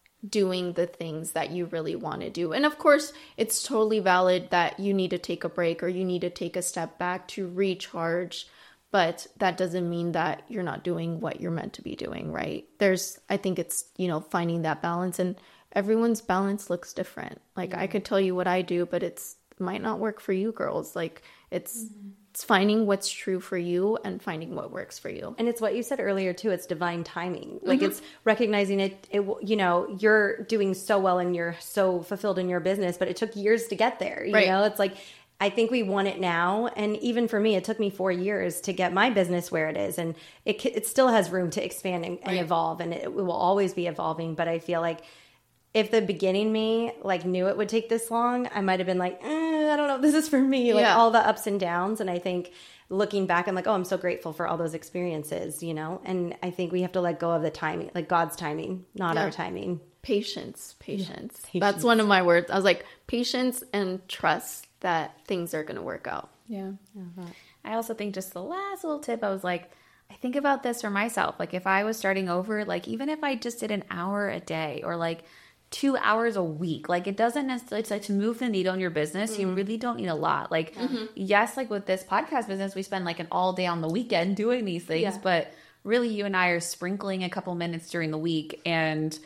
doing the things that you really want to do. And of course, it's totally valid that you need to take a break or you need to take a step back to recharge. But that doesn't mean that you're not doing what you're meant to be doing, right? There's, I think it's, you know, finding that balance, and everyone's balance looks different. Like mm-hmm. I could tell you what I do, but it's it might not work for you girls. Like it's, mm-hmm. it's finding what's true for you and finding what works for you. And it's what you said earlier too. It's divine timing. Like mm-hmm. it's recognizing it, it, you know, you're doing so well and you're so fulfilled in your business, but it took years to get there. You right. know, it's like, I think we want it now. And even for me, it took me four years to get my business where it is. And it it still has room to expand and, and right. evolve. And it, it will always be evolving. But I feel like if the beginning me like knew it would take this long, I might have been like, eh, I don't know if this is for me. Like yeah. all the ups and downs. And I think looking back, I'm like, oh, I'm so grateful for all those experiences, you know? And I think we have to let go of the timing, like God's timing, not yeah. our timing. Patience, patience. Yeah. That's one of my words. I was like, patience and trust that things are going to work out. Yeah. Uh-huh. I also think just the last little tip, I was like, I think about this for myself. Like if I was starting over, like even if I just did an hour a day or like two hours a week, like it doesn't necessarily, it's like to move the needle in your business, mm-hmm. you really don't need a lot. Like, mm-hmm. yes, like with this podcast business, we spend like an all day on the weekend doing these things, yeah. but really you and I are sprinkling a couple minutes during the week, and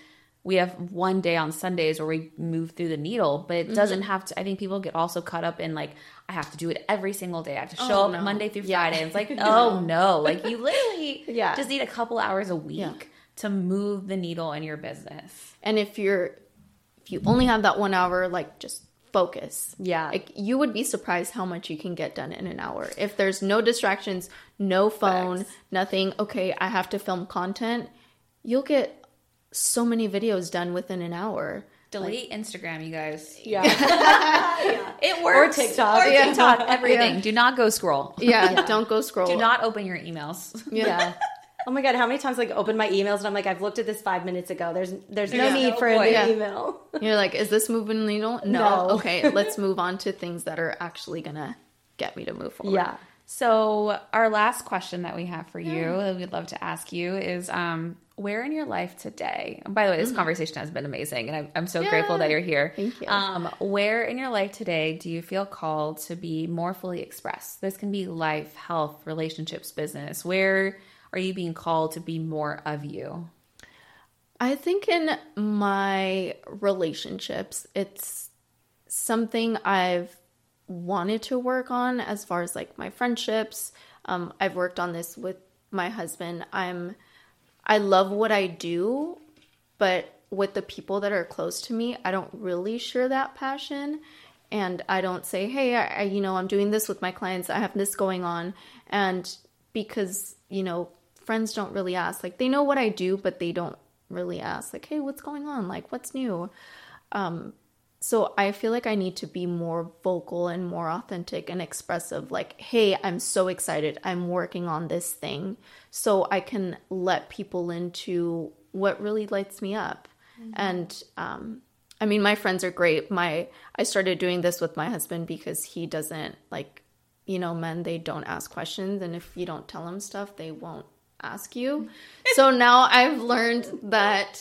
we have one day on Sundays where we move through the needle, but it doesn't mm-hmm. have to. I think people get also caught up in like, I have to do it every single day. I have to show oh, up no. Monday through yeah. Friday. And it's like, oh no, like you literally yeah. just need a couple hours a week yeah. to move the needle in your business. And if you're, if you only have that one hour, like just focus. Yeah. Like you would be surprised how much you can get done in an hour. If there's no distractions, no phone, Facts. nothing. Okay, I have to film content. You'll get so many videos done within an hour. Delete like, Instagram, you guys. Yeah. yeah. It works. Or TikTok. Or TikTok, everything. Yeah. Do not go scroll. Yeah, yeah, don't go scroll. Do not open your emails. Yeah. yeah. Oh my God, how many times like open my emails and I'm like, I've looked at this five minutes ago. There's there's no yeah. need for a new yeah. email. You're like, is this moving the needle? No. no. Okay, let's move on to things that are actually going to get me to move forward. Yeah. So our last question that we have for you, yeah. that we'd love to ask you is, um, where in your life today, and by the way, this mm-hmm. conversation has been amazing, and I'm, I'm so yeah. grateful that you're here. Thank you. Um, where in your life today do you feel called to be more fully expressed? This can be life, health, relationships, business. Where are you being called to be more of you? I think in my relationships, it's something I've wanted to work on as far as like my friendships. Um, I've worked on this with my husband. I'm, I love what I do, but with the people that are close to me, I don't really share that passion. And I don't say, hey, I, I you know, I'm doing this with my clients. I have this going on. And because, you know, friends don't really ask, like they know what I do, but they don't really ask like, hey, what's going on? Like, what's new? Um, So I feel like I need to be more vocal and more authentic and expressive. Like, hey, I'm so excited. I'm working on this thing. So I can let people into what really lights me up. Mm-hmm. And um, I mean, my friends are great. My I started doing this with my husband because he doesn't like, you know, men, they don't ask questions. And if you don't tell them stuff, they won't ask you. So now I've learned that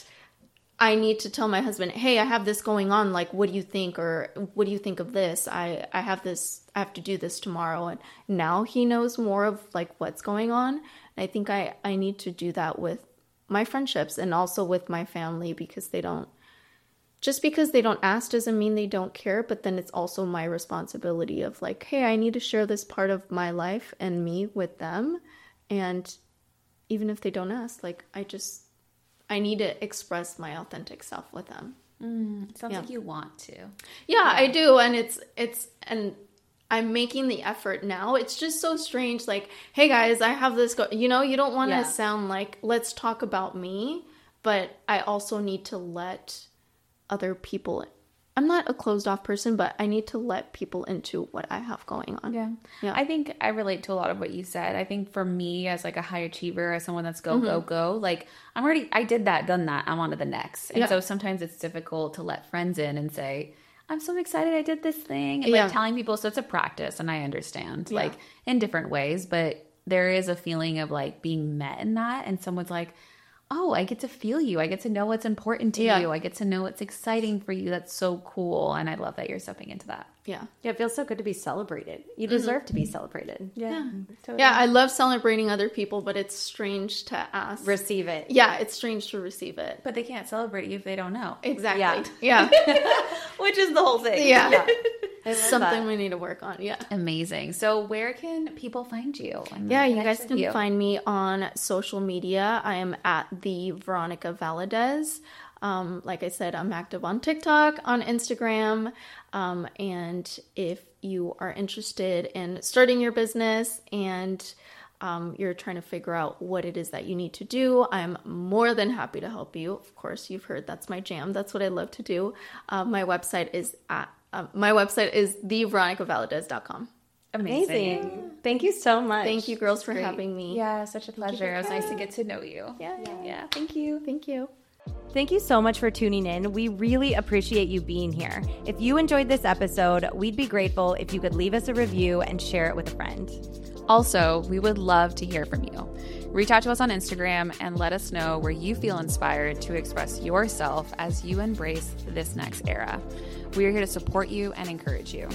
I need to tell my husband, hey, I have this going on. Like, what do you think? Or what do you think of this? I, I have this, I have to do this tomorrow. And now he knows more of like what's going on. And I think I, I need to do that with my friendships and also with my family, because they don't, just because they don't ask doesn't mean they don't care. But then it's also my responsibility of like, hey, I need to share this part of my life and me with them. And even if they don't ask, like, I just, I need to express my authentic self with them. Mm, sounds yeah. like you want to. Yeah, yeah, I do. And it's, it's, and I'm making the effort now. It's just so strange. Like, hey guys, I have this, go-. you know, you don't want to yeah. sound like, let's talk about me, but I also need to let other people in. I'm not a closed off person, but I need to let people into what I have going on. Yeah. yeah. I think I relate to a lot of what you said. I think for me as like a high achiever, as someone that's go, mm-hmm. go, go, like I'm already, I did that, done that. I'm on to the next. And yeah. so sometimes it's difficult to let friends in and say, I'm so excited I did this thing. And yeah. like telling people, so it's a practice and I understand yeah. like in different ways, but there is a feeling of like being met in that. And someone's like, oh, I get to feel you. I get to know what's important to yeah. you. I get to know what's exciting for you. That's so cool. And I love that you're stepping into that. Yeah. Yeah, it feels so good to be celebrated. You deserve mm-hmm. to be celebrated. Yeah. Yeah. Totally. Yeah, I love celebrating other people, but it's strange to ask. Receive it. Yeah, it's strange to receive it. But they can't celebrate you if they don't know. Exactly. Yeah. yeah. Which is the whole thing. Yeah. yeah. Something that. we need to work on. Yeah. Amazing. So where can people find you? Yeah, you guys can you? find me on social media. I am at the Veronica Valadez. Um, like I said, I'm active on TikTok, on Instagram. Um, and if you are interested in starting your business and um, you're trying to figure out what it is that you need to do, I'm more than happy to help you. Of course, you've heard that's my jam. That's what I love to do. Uh, my website is at Uh, my website is the veronica valadez dot com. Amazing. Amazing. Thank you so much. Thank you, girls, for Great. having me. Yeah, such a pleasure. It was nice to get to know you. Yeah. Yeah. yeah. Thank you. Thank you. Thank you so much for tuning in. We really appreciate you being here. If you enjoyed this episode, we'd be grateful if you could leave us a review and share it with a friend. Also, we would love to hear from you. Reach out to us on Instagram and let us know where you feel inspired to express yourself as you embrace this next era. We are here to support you and encourage you.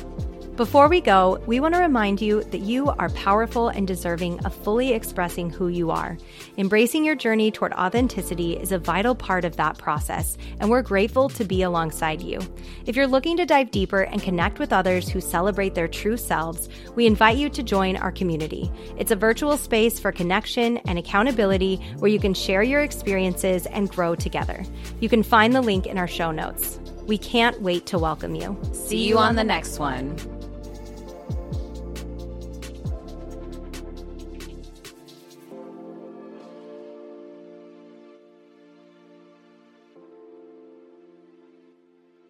Before we go, we want to remind you that you are powerful and deserving of fully expressing who you are. Embracing your journey toward authenticity is a vital part of that process, and we're grateful to be alongside you. If you're looking to dive deeper and connect with others who celebrate their true selves, we invite you to join our community. It's a virtual space for connection and accountability where you can share your experiences and grow together. You can find the link in our show notes. We can't wait to welcome you. See you on the next one.